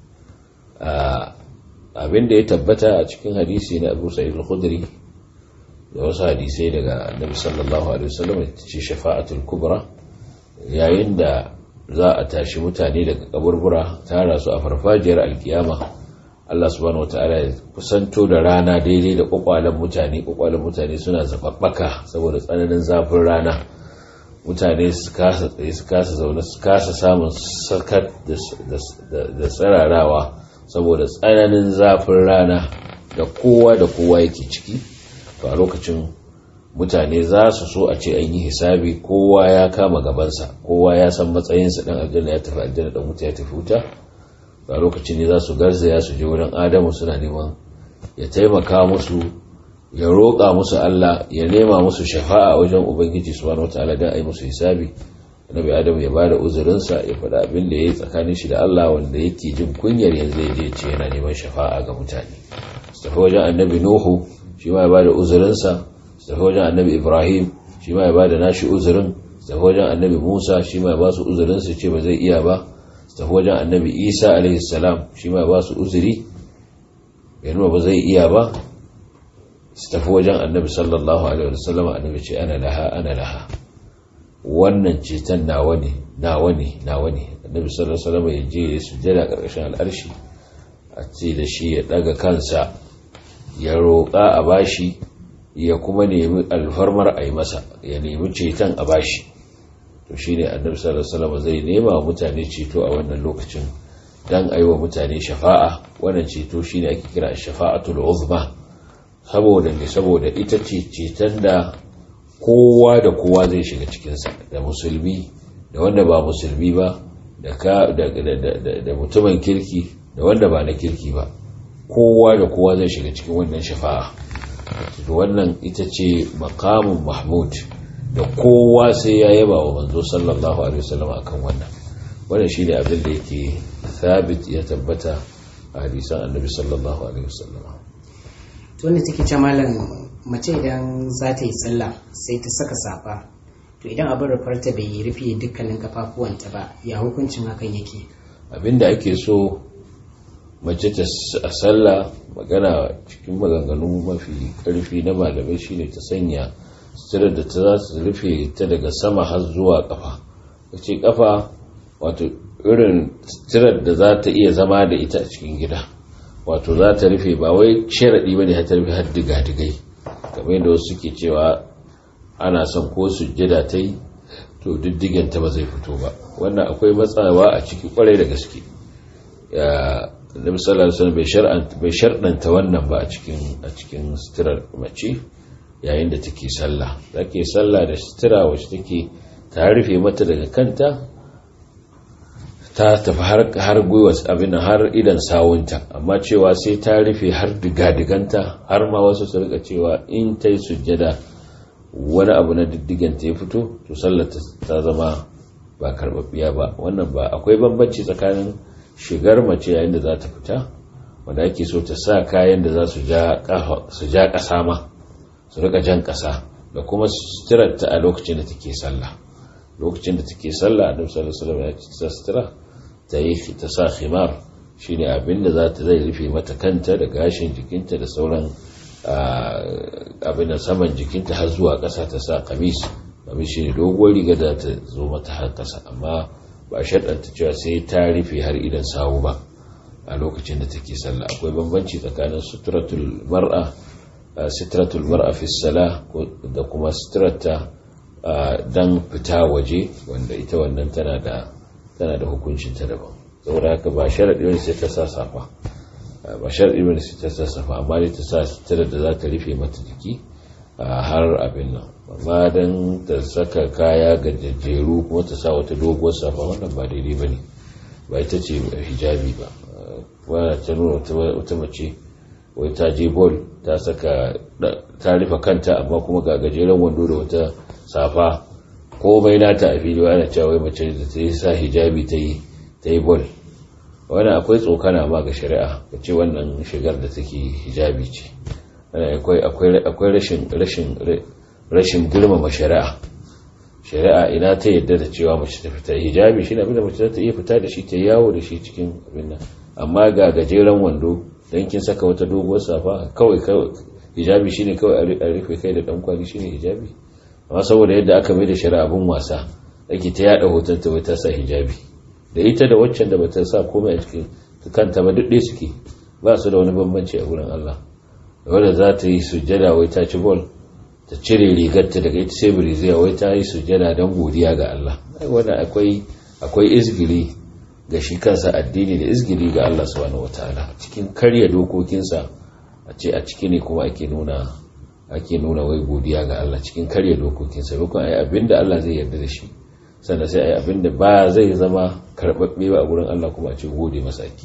Speaker 2: Abin da ya tabbata a cikin hadisi na Abu Sa'id al-Khudri da wasu hadisai daga Annabi sallallahu alaihi wasallam, ita ce shafa'atul kubra, yayin da za a tashi mutane daga kaburbura, tara su a farfajiyar alkiyama, Allah subhanahu wataala ya kusanto da rana daidai da kwakwalen mutane suna zababbaka saboda tsananin zafin rana, mutane su kasa tsaye, su kasa zaune, su kasa samun sakat da tsararawa saboda tsananin zafin rana da kowa yake ciki. To a lokacin mutane za su so a ce an yi hisabi, kowa ya kama gabansa, kowa ya san matsayinsa, dan aljanna ya tafi aljanna, dan wuta ya tafi wuta. A lokacin ne za su garzaya su je wurin Adamu suna neman ya taimaka musu, ya roƙa musu Allah, ya nema musu shafa'a wajen Ubangiji subhanahu wataala dan ai musu hisabi. Annabi Adamu ya bada uzurinsa, ya faɗa abin da yayi tsakanin shi da Allah wanda yake jin kunyar yanzu ya je ce yana neman shafa'a ga mutane. Su tafi wajen Annabi Nuhu, shi ma ya bada uzurinsa. Su tafi wajen Annabi Ibrahim, shi ma ya bada nashi uzurin. Su tafi wajen Annabi Musa, shi ma ya ba su uzurinsa, ce ba zai iya ba. Su tafi wajen Annabi Isa alaihi salam, shi ma ya ba su uzuri, ya nuna ba zai iya ba. Su tafi wajen Annabi sallallahu alaihi wasallam, Annabi ce ana laha, wannan ceton nawa ne. Annabi sallallahu alaihi wasallam ya je ya sujjada karkashin al'arshi, a ce da shi ya daga kansa, ya roƙa a bashi, ya kuma nemi alfarmar a yi masa, ya nemi ceton a bashi. To shine Annabi sallallahu alaihi wasallam zai nema wa mutane ceto a wannan lokacin dan aiwa mutane shafa'a. Wannan ceto shine ake kira shafa'atul uzma, saboda ita ce ceton da kowa da kowa zai shiga cikinsa, da musulmi da wanda ba musulmi ba, da mutumin kirki da wanda ba na kirki ba, kowa da kowa zai shiga cikin wannan shafa'a. Wannan ita ce maqamun mahmud da kowa sai ya yaba wa manzo sallallahu alaihi wasallam akan wannan shine abin da yake thabit, ya tabbata a hadisan annabi sallallahu alaihi wasallam.
Speaker 1: To wanda take ce malam, mace idan za ta yi sallah sai ta saka safa, to idan abin rufarta bai rufe dukkanin kafafuwanta ba, ya hukuncin hakan yake? Abinda ake so
Speaker 2: mace ta a sallah, magana cikin maganganu mafi karfi na malamai shine ta sanya suturar da ta za su rufe ta daga sama har zuwa kafa. Wace kafa, wato irin suturar da za ta iya zama da ita a cikin gida, wato za ta rufe, ba wai sharaɗi bane har ta rufe har diga-digai kamar yadda wasu suke cewa ana son ko sujjada ta yi to diddigen ta ba zai fito ba. Wannan akwai matsawa a ciki kwarai da gaske. Nabi sallallahu alaihi wasallam bai sharɗanta wannan ba a cikin suturar mace yayin da take sallah. Take sallah da sutura wacce take ta rufe mata daga kanta ta tafi har gwiwa abin har idan sawunta, amma cewa sai ta rufe har diga-diganta, har ma wasu su rika cewa in ta yi sujjada wani abu na diddiganta ya fito to sallar ta zama ba karbabbiya ba. Wannan ba, akwai bambanci tsakanin shigar mace yayin da za ta fita, wanda ake so ta sa kayan da za su ja ƙasa ma, su rika jan ƙasa, da kuma suturarta a lokacin da take sallah. Lokacin da take sallah annabi sallallahu alaihi wasallam ya ce ta sutura ta sa khimar, shine abin da zai rufe mata kanta da gashin jikinta da sauran abin saman jikinta har zuwa ƙasa. Ta sa kamis shine doguwar riga da ta zo mata har ƙasa, amma ba shaddanta cewa sai ta rufe har idan sawu ba a lokacin da take sallah. Akwai bambanci tsakanin sutratul mar'a fi salah da kuma sutrata dan fita waje, wanda ita wannan tana da hukuncin ta daban. Saboda haka ba sharadi bane sai ta sa safa, amma dai ta sa sutura da za ta rufe mata jiki har abin nan. Amma dan ta saka kaya gajejjeru kuma ta sa wata doguwar safa, wannan ba daidai bane, ba ita ce hijabi ba. Wanda ta nuna wata mace wai ta je bol ta rufe kanta amma kuma ga gajeren wando da wata safa, komai nata a fili, ana cewa wai mace da ta yi sa hijabi ta yi bol. Wannan akwai tsokana ma ga shari'a, ka ce wannan shigar da take hijabi ce. Akwai rashin girmama shari'a ina ta yadda da cewa mace ta fita hijabi shi ne abinda mace ta iya fita da shi, ta yawo da shi cikin abin nan. Amma ga gajeren wando don kin saka wata doguwar safa, kawai hijabi shine kawai a rufe kai da dan kwali shine hijabi. Amma saboda yadda aka mai da shari'a abun wasa, ake ta yada hoton ta wai ta sa hijabi, da ita da waccan da bata sa komai a cikin kanta ba, duk ɗaya suke, ba su da wani bambanci a gurin Allah. Wanda za ta yi sujjada wai ta ci bol, ta cire rigarta daga ita sai biriziya wai ta yi sujjada don godiya ga Allah. Wannan akwai izgili ga shi kansa addini da izgili ga Allah subhanahu wataala cikin karya dokokinsa. A ce a ciki ne kuma ake nuna ake nuna wai godiya ga Allah cikin karya dokokinsa bakon ai abinda Allah zai yarda da shi sannan sai ai abinda ba zai zama karbabbe ba a gurin Allah kuma a ce gode masa ake.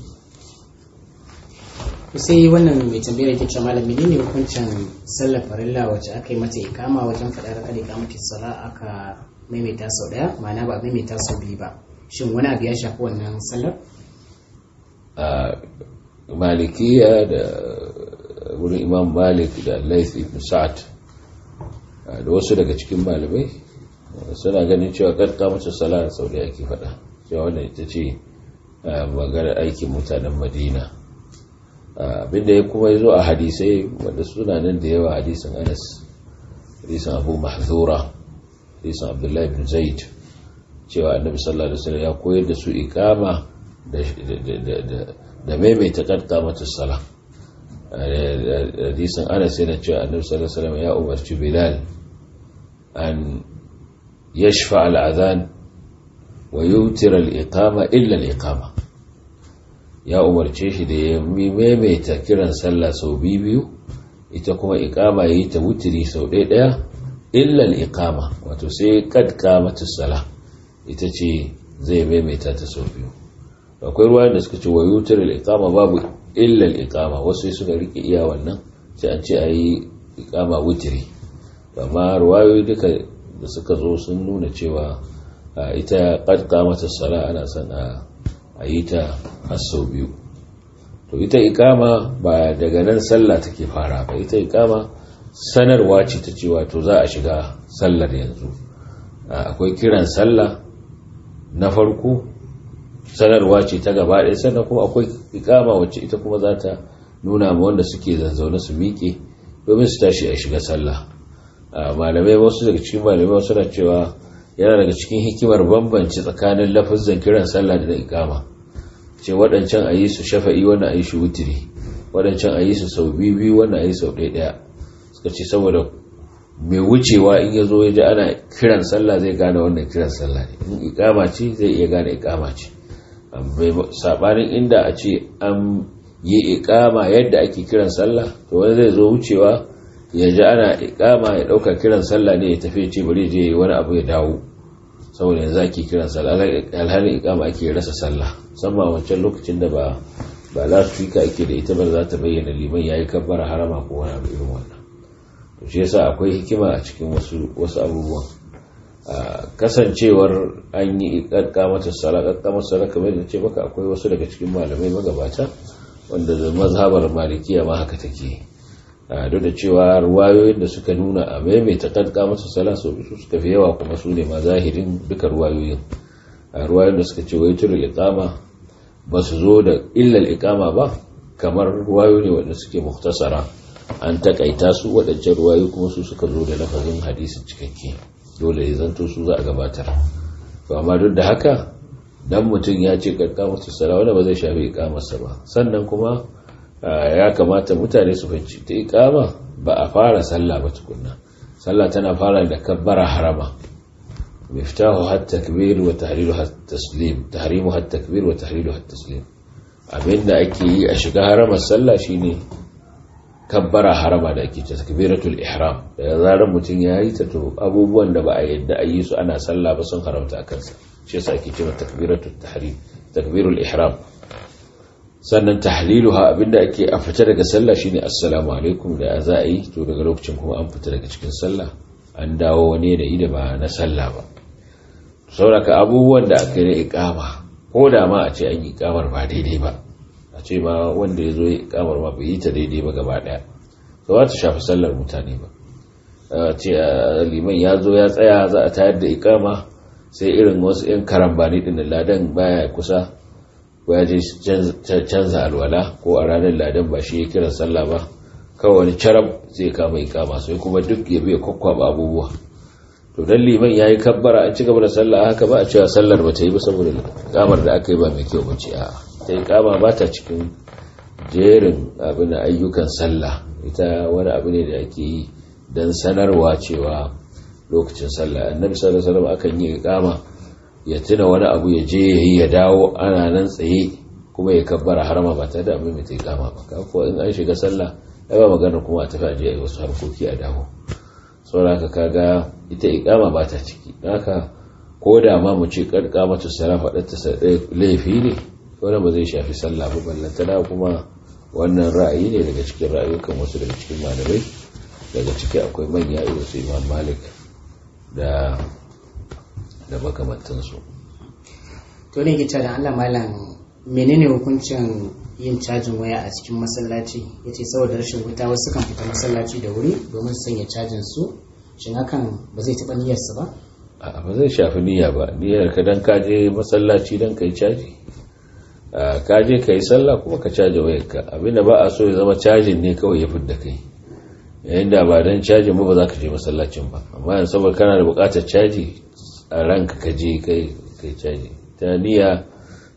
Speaker 1: sai wannan mai tambayar yake cewa malam menene hukuncin sallar farilla wacce aka yi mata ikama wajen faɗar kada ikamati sala aka maimaita sau daya ma'ana ba maimaita sau biyu ba, shin wani abu ya shafi wannan sallar?
Speaker 2: a malikiya da wurin imam malik da Layth ibn Sa'd da wasu daga cikin malamai suna ganin cewa kadka mata sala sau daya ake faɗa, cewa wannan ita ce maganar aikin mutanen Madina. Abinda ya kuma zo a hadisai wanda suna nan da yawa, hadisin Anas, hadisin Abu Mahzura, hadisin Abdullahi ibn Zaid, cewa Annabi sallallahu alaihi wasallam ya koyar da su iqama da maimaita qadqamatus sala. Hadisin Anas yana cewa Annabi sallallahu alaihi wasallam ya umarci Bilal an yashfa al-adhan wa yutira al-iqama illa al-iqama, ya umarce shi da ya maimaita kiran sallah sau biyu, ita kuma iqama yayi ta wutiri sau ɗaya illa al-iqama, wato sai kad qamatus sala ita ce zai maimaita ta sau biyu. Akwai ruwa da suka ce wa yutir al-iqama babu illa al-iqama, wasu suka rike iya wannan sai an ce ayi iqama wutiri, amma ruwayoyi duka da suka zo sun nuna cewa ita kad qamatus sala ana son a yi ta har sau biyu. To ita ikama ba daga nan sallah take fara ba, ita ikama sanarwa ce ta cewa to za a shiga sallar yanzu. Akwai kiran sallah na farko, sanarwa ce ta gaba ɗaya, sannan kuma akwai ikama wacce ita kuma za ta nuna ma wanda suke zanzaune su miƙe domin su tashi a shiga sallah. Malamai wasu daga cikin malamai wasu na cewa yana daga cikin hikimar bambanci tsakanin lafazin kiran sallah da ikama, ce waɗancan a yi su shafa'i wannan a yi shi wutiri, waɗancan a yi su sau biyu wannan a yi sau ɗaya. Suka ce saboda mai wucewa in ya zo ya ji ana kiran sallah zai gane wannan kiran sallah ne, in ikama ce zai iya gane ikama ce. Saɓanin inda a ce an yi ikama yadda ake kiran sallah, to wani zai zo wucewa ya ji ana ikama ya ɗauka kiran sallah ne ya tafi ce bari je wani abu ya dawo, saboda yanzu ake kiran sallah alhalin ikama ake rasa sallah, musamman wancan lokacin da ba lasfika ake da ita ba za ta bayyana liman yayi kabbara harama ko wani abu irin wannan. To shi yasa akwai hikima a cikin wasu abubuwan. Kasancewar an yi iqamatu salat kamar da ce maka, akwai wasu daga cikin malamai magabata wanda da mazhabar malikiya ma haka take. Duk da cewa ruwayoyin da suka nuna a maimaita kadka masa sala su suka fi yawa, kuma su ne ma zahirin duka ruwayoyin. Ruwayoyin da suka ce waitul iqama ba su zo da illal iqama ba, kamar ruwayoyi ne wanda suke mukhtasara an takaita su, waɗancan ruwayoyi kuma su suka zo da lafazin hadisi cikakke, dole ya zanto su za a gabatar. To amma duk da haka dan mutum ya ce kadka masa sala wanda ba zai shafi iqamarsa ba. Sannan kuma ya kamata mutane su fahimci ta iqama ba a fara sallah ba tukunna. Sallah tana fara da kabbara harama, miftahu hat takbir wa tahlilu hat taslim, tahrimu hat takbir wa tahlilu hat taslim. Abinda ake yi a shiga haramar sallah shine kabbara harama da ake ta takbiratul ihram. Da zarar mutum ya yi ta, to abubuwan da ba a yadda a yi su ana sallah ba sun haramta a kansa, shi yasa ake cewa takbiratul tahrim, takbirul ihram. Sannan tahliluha abinda ake a fita daga sallah shine assalamu alaikum da za a yi, to daga lokacin kuma an fita daga cikin sallah an dawo wani da ida ba na sallah ba. Sauraka abubuwan da aka yi na iqama, ko da ma a ce an yi iqamar ba daidai ba, a ce ma wanda ya zo iqamar ma bai yi ta daidai ba gaba daya, to ba ta shafi sallar mutane ba. A ce liman ya zo ya tsaya za a tayar da iqama, sai irin wasu yan karambani din ladan baya kusa ko ya je canza alwala, ko a ranar ladan ba shi ya kira sallah ba, kawai wani carab zai kama ikama, sai kuma duk ya biya kwakwaba abubuwa. To dan liman yayi kabbara an ci gaba da sallah haka ba a cewa sallar ba ta yi ba saboda ikamar da aka yi ba mai kyau bace. A ta ikama ba ta cikin jerin abin ayyukan sallah, ita wani abu ne da ake yi dan sanarwa cewa lokacin sallah. Annabi sallallahu alaihi wasallam akan yi ikama ya tuna wani abu ya je yayi ya dawo ana nan tsaye kuma ya kabbara harama ba tare da abin mai ikama ba. Ko in an shiga sallah ai ba magana kuma a tafi aje a wasu harkoki a dawo. Saboda haka kaga ita iqama ba ta ciki. Haka ko da ma mu ce karkamatu sala faɗarta laifi ne, wannan ba zai shafi sallah ba, ballantana kuma wannan ra'ayi ne daga cikin ra'ayukan wasu daga cikin malamai. Daga ciki akwai manya irin su Imam Malik da makamantansu.
Speaker 1: To ne ke da Allah malam, menene hukuncin yin cajin waya a cikin masallaci? Yace saboda rashin wuta wasu kan fita masallaci da wuri domin su sanya cajin su, shin hakan ba zai taɓa niyyarsa ba?
Speaker 2: Ba zai shafi niyya ba. Niyyar ka dan ka je masallaci dan kai caji, ka je kai sallah kuma ka caje wayarka. Abinda ba a so ya zama cajin ne kawai ya fidda kai, yayin da ba dan cajin ba za ka je masallacin ba. Amma yanzu saboda kana da buƙatar caji a ranka ka je kai caji. Ta niyya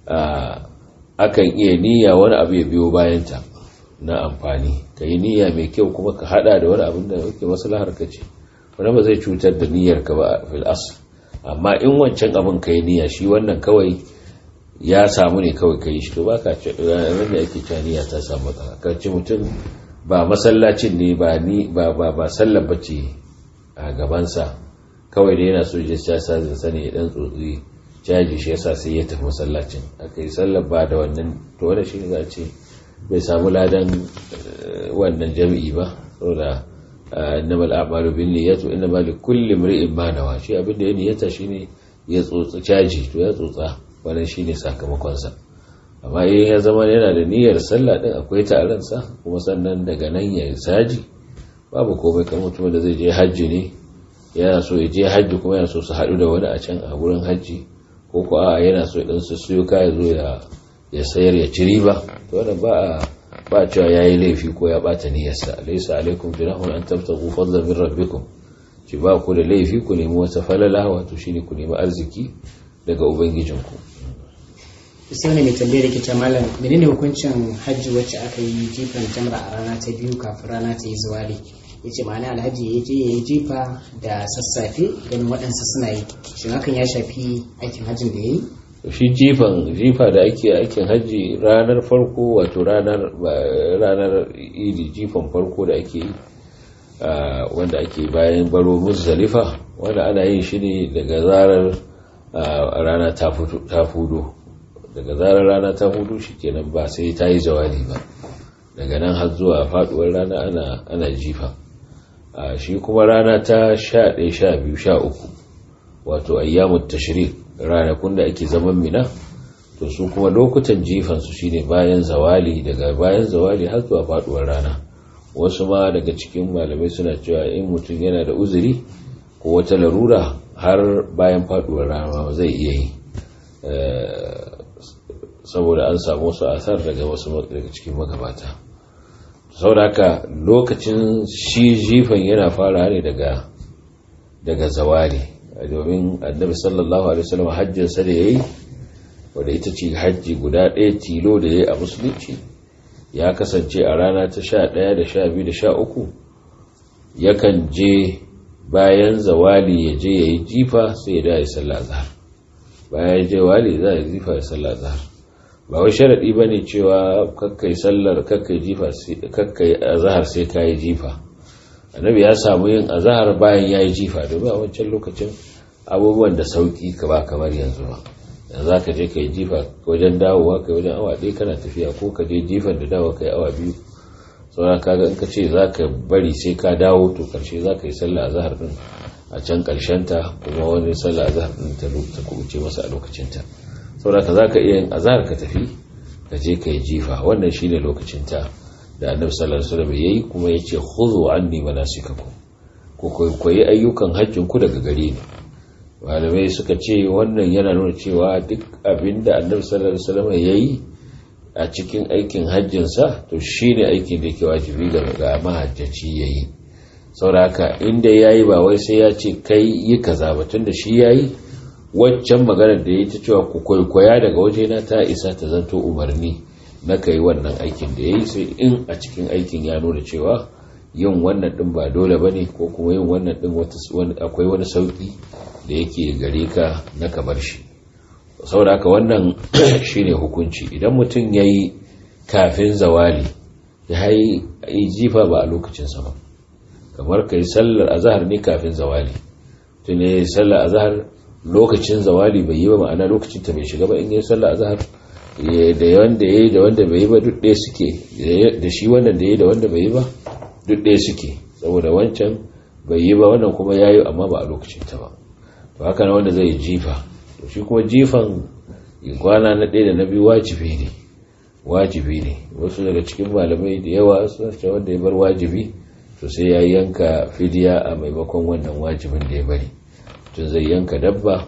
Speaker 2: akan iya niyya wani abu ya biyo bayanta na amfani. Ka yi niyya mai kyau kuma ka hada da wani abin da yake maslahar ka ce, wani ba zai cutar da niyyar ka ba fil asl. Amma in wancan abin ka yi niyya, shi wannan kawai ya samu ne kawai ka yi shi, to ba ka ce ranar da ake cewa niyya ta samu matsala. Ka ce mutum ba masallacin ne ba sallar bace a gabansa, kawai da yana so ya sa sani ya dan tsotsi caji shi yasa sai ya tafi masallacin. Aka yi sallar ba da wannan, to wannan shi ne za a ce bai samu ladan wannan jami'i ba, saboda innamal a'malu binniyati wa innamal likulli imri'in ma nawa. Shi abin da ya niyyata shine ya tsotsi caji, to ya tsotsa, wannan shine sakamakon sa. Amma in ya zama yana da niyyar sallah din akwai ta a ransa, kuma sannan daga nan ya saji, babu komai. Kan mutum da zai je hajji ne, yana so ya je hajji kuma yana so su haɗu da wani a can a wurin hajji, ko ko a yana so dan su siyo kaya zo ya sayar ya ci riba, to wannan ba cewa yayi laifi ko ya bata niyyarsa. Laysa alaikum junahun an tabtagu fadlan min rabbikum, ci ba ku da laifi ku nemi wata falala, wato shine ku nemi arziki daga ubangijinku.
Speaker 1: Sai ne mai tambayar da ke malam, menene hukuncin hajji wacce aka yi jifan jamra a rana ta biyu kafin rana ta yi zawali? Yace ma'ana alhaji ya je ya yi jifa da sassafe ganin waɗansu suna yi, shin hakan ya shafi aikin hajjin da ya yi?
Speaker 2: Shi jifa da ake aikin hajji ranar farko, wato ranar idi, jifan farko da ake yi wanda ake bayan baro Muzdalifa, wanda ana yin shi ne daga zarar rana ta fudo. Daga zarar rana ta hudu shi kenan, ba sai ta yi zawali ba, daga nan har zuwa faduwar rana ana jifa. Shi kuma rana ta 11, 12, 13 wato ayyamut tashrik, ranakun da ake zaman Mina, to su kuma lokutan jifan su shine bayan zawali, daga bayan zawali har zuwa faduwar rana. Wasu ma daga cikin malamai suna cewa in mutum yana da uzuri ko wata larura, har bayan faduwar rana zai iya yi, saboda an samu wasu asar daga cikin magabata. Saboda haka lokacin shi jifan yana fara ne daga zawali, domin annabi sallallahu alaihi wasallam hajjin sa da yayi, wanda ita ce hajji guda ɗaya tilo da yayi a musulunci, ya kasance a rana ta 11 da 12 da 13 yakan je bayan zawali ya je yayi jifa, sai ya dawo sallar azhar. Bayan je wali za ya jifa ya sallar azhar. Ba wai sharadi bane cewa kakkai jifa kakkai azhar sai kai jifa. Annabi ya samu yin azhar bayan yayi jifa, domin a wancan lokacin abubuwan da sauki ka ba kamar yanzu ba. Yanzu zaka je kai jifa wajen dawowa kai wajen awa 1 kana tafiya, ko ka je jifan da dawo kai awa 2. Saboda kaga in ka ce zaka bari sai ka dawo, to karshe zaka yi sallar azhar din a can karshen ta, kuma wani sallar azhar din ta kuce masa a lokacin ta. Saboda ka zaka iya yin azhar ka tafi ka je kai jifa, wannan shine lokacin ta da Annabi sallallahu alaihi wasallam yayi, kuma yace khudhu anni manasikakum, ku koyi ayyukan hajjin ku daga gare ni. Malamai suka ce wannan yana nuna cewa duk abinda Annabi sallallahu alaihi wasallam yayi a cikin aikin hajjin sa, to shine aikin da yake wajibi ga mahajjaci yayi. Saboda haka inda yayi ba wai sai ya ce kai yi kaza ba, tunda shi yayi, waccan maganar da yayi ta cewa ku koya daga wajena ta isa ta zanto umarni na kai wannan aikin da yayi, sai in a cikin aikin ya nuna cewa yin wannan din ba dole bane, ko kuma yin wannan din akwai wani sauki da yake gare ka na kamar shi. Saboda haka wannan shine hukunci. Idan mutum yayi kafin zawali, ya yi jifa ba a lokacinsa ba, kamar ka yi sallar azahar ne kafin zawali, tun ya yi sallar azahar lokacin zawali bai yi ba, ma'ana lokacin ta bai shiga ba, in yi sallar azahar da wanda ya yi da wanda bai yi ba duk ɗaya suke, da shi wannan da ya yi da wanda bai yi ba duk ɗaya suke, saboda wancan bai yi ba wannan kuma ya yi amma ba a lokacin ta ba. to haka na wanda zai jifa, to shi kuma jifan kwana na ɗaya da na biyu wajibi ne. Wasu daga cikin malamai da yawa suna cewa wanda ya bar wajibi to sai ya yanka fidiya a maimakon wannan wajibin da ya bari, to zai yanka dabba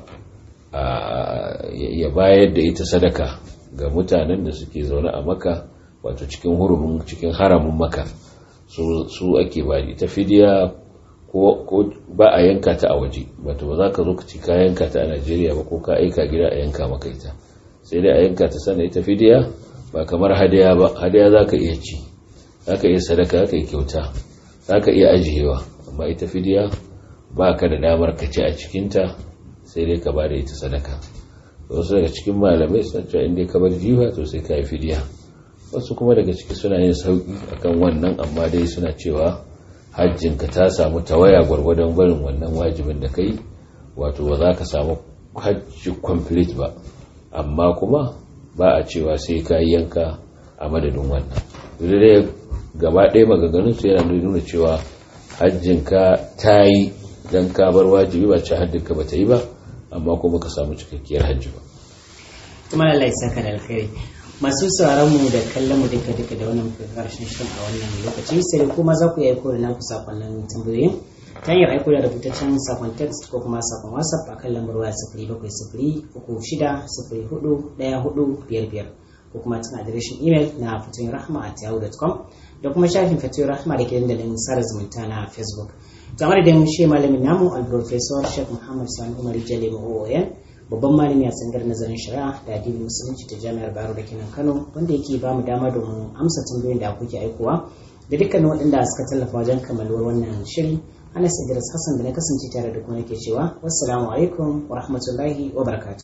Speaker 2: ya bayar da ita sadaka ga mutanen da suke zaune a Makka, wato cikin haramin Makka, su ake ba ita fidiya, ko ba a yanka ta a waje, wato ba za ka zo ka ci ka yanka ta a Najeriya ba ko ka aika gida a yanka maka ita, sai dai a yanka ta sannan ita fidiya ba kamar hadiya ba. Hadiya za ka iya ci, za ka iya sadaka, za ka iya kyauta, za ka iya ajiyewa, amma ita fidiya ba ka da damar ka ci a cikinta, sai dai ka ba da ita sadaka. Wasu daga cikin malamai suna cewa inda ka bar jifa to sai ka yi fidiya, wasu kuma daga ciki suna yin sauki akan wannan, amma dai suna cewa hajjinka ta samu tawaya gwargwadon barin wannan wajibin da kai, wato ba za ka samu hajji complete ba, amma kuma ba a cewa sai ka yi yanka a madadin wannan. dai gaba ɗaya maganganun su yana nuna cewa hajjinka ta yi don ka bar wajibi, ba ce hajjinka ba ta yi ba, amma kuma ka samu cikakkiyar hajji ba.
Speaker 1: kuma Allah ya saka da alkhairi. Masu sauraron mu da kallon mu duka da wannan karshen shirin a wannan lokaci, sai kuma za ku yi aiko da naku sakonnin tambayoyin ta hanyar aiko da rubutaccen sakon text ko kuma sakon WhatsApp a kan lambar waya 0703641455 ko kuma cikin adireshin email na fatoyinrahma@yahoo.com da kuma shafin Fatoyin Rahma da ke dandalin sada zumunta na Facebook. Kamar da shi malamin namu al-Professor Sheikh Muhammad Sani Umar Jalil OON, babban malami a tsangar nazarin shari'a da addinin musulunci ta Jami'ar Bayero da kenan Kano, wanda yake ba mu dama domin amsa tambayoyin da kuke aikowa, da dukkanin waɗanda suka tallafa wajen kammaluwar wannan shiri. Anas Idris Hassan da na kasance tare da ku nake cewa wassalamu alaikum wa rahmatullahi wa barakatuh.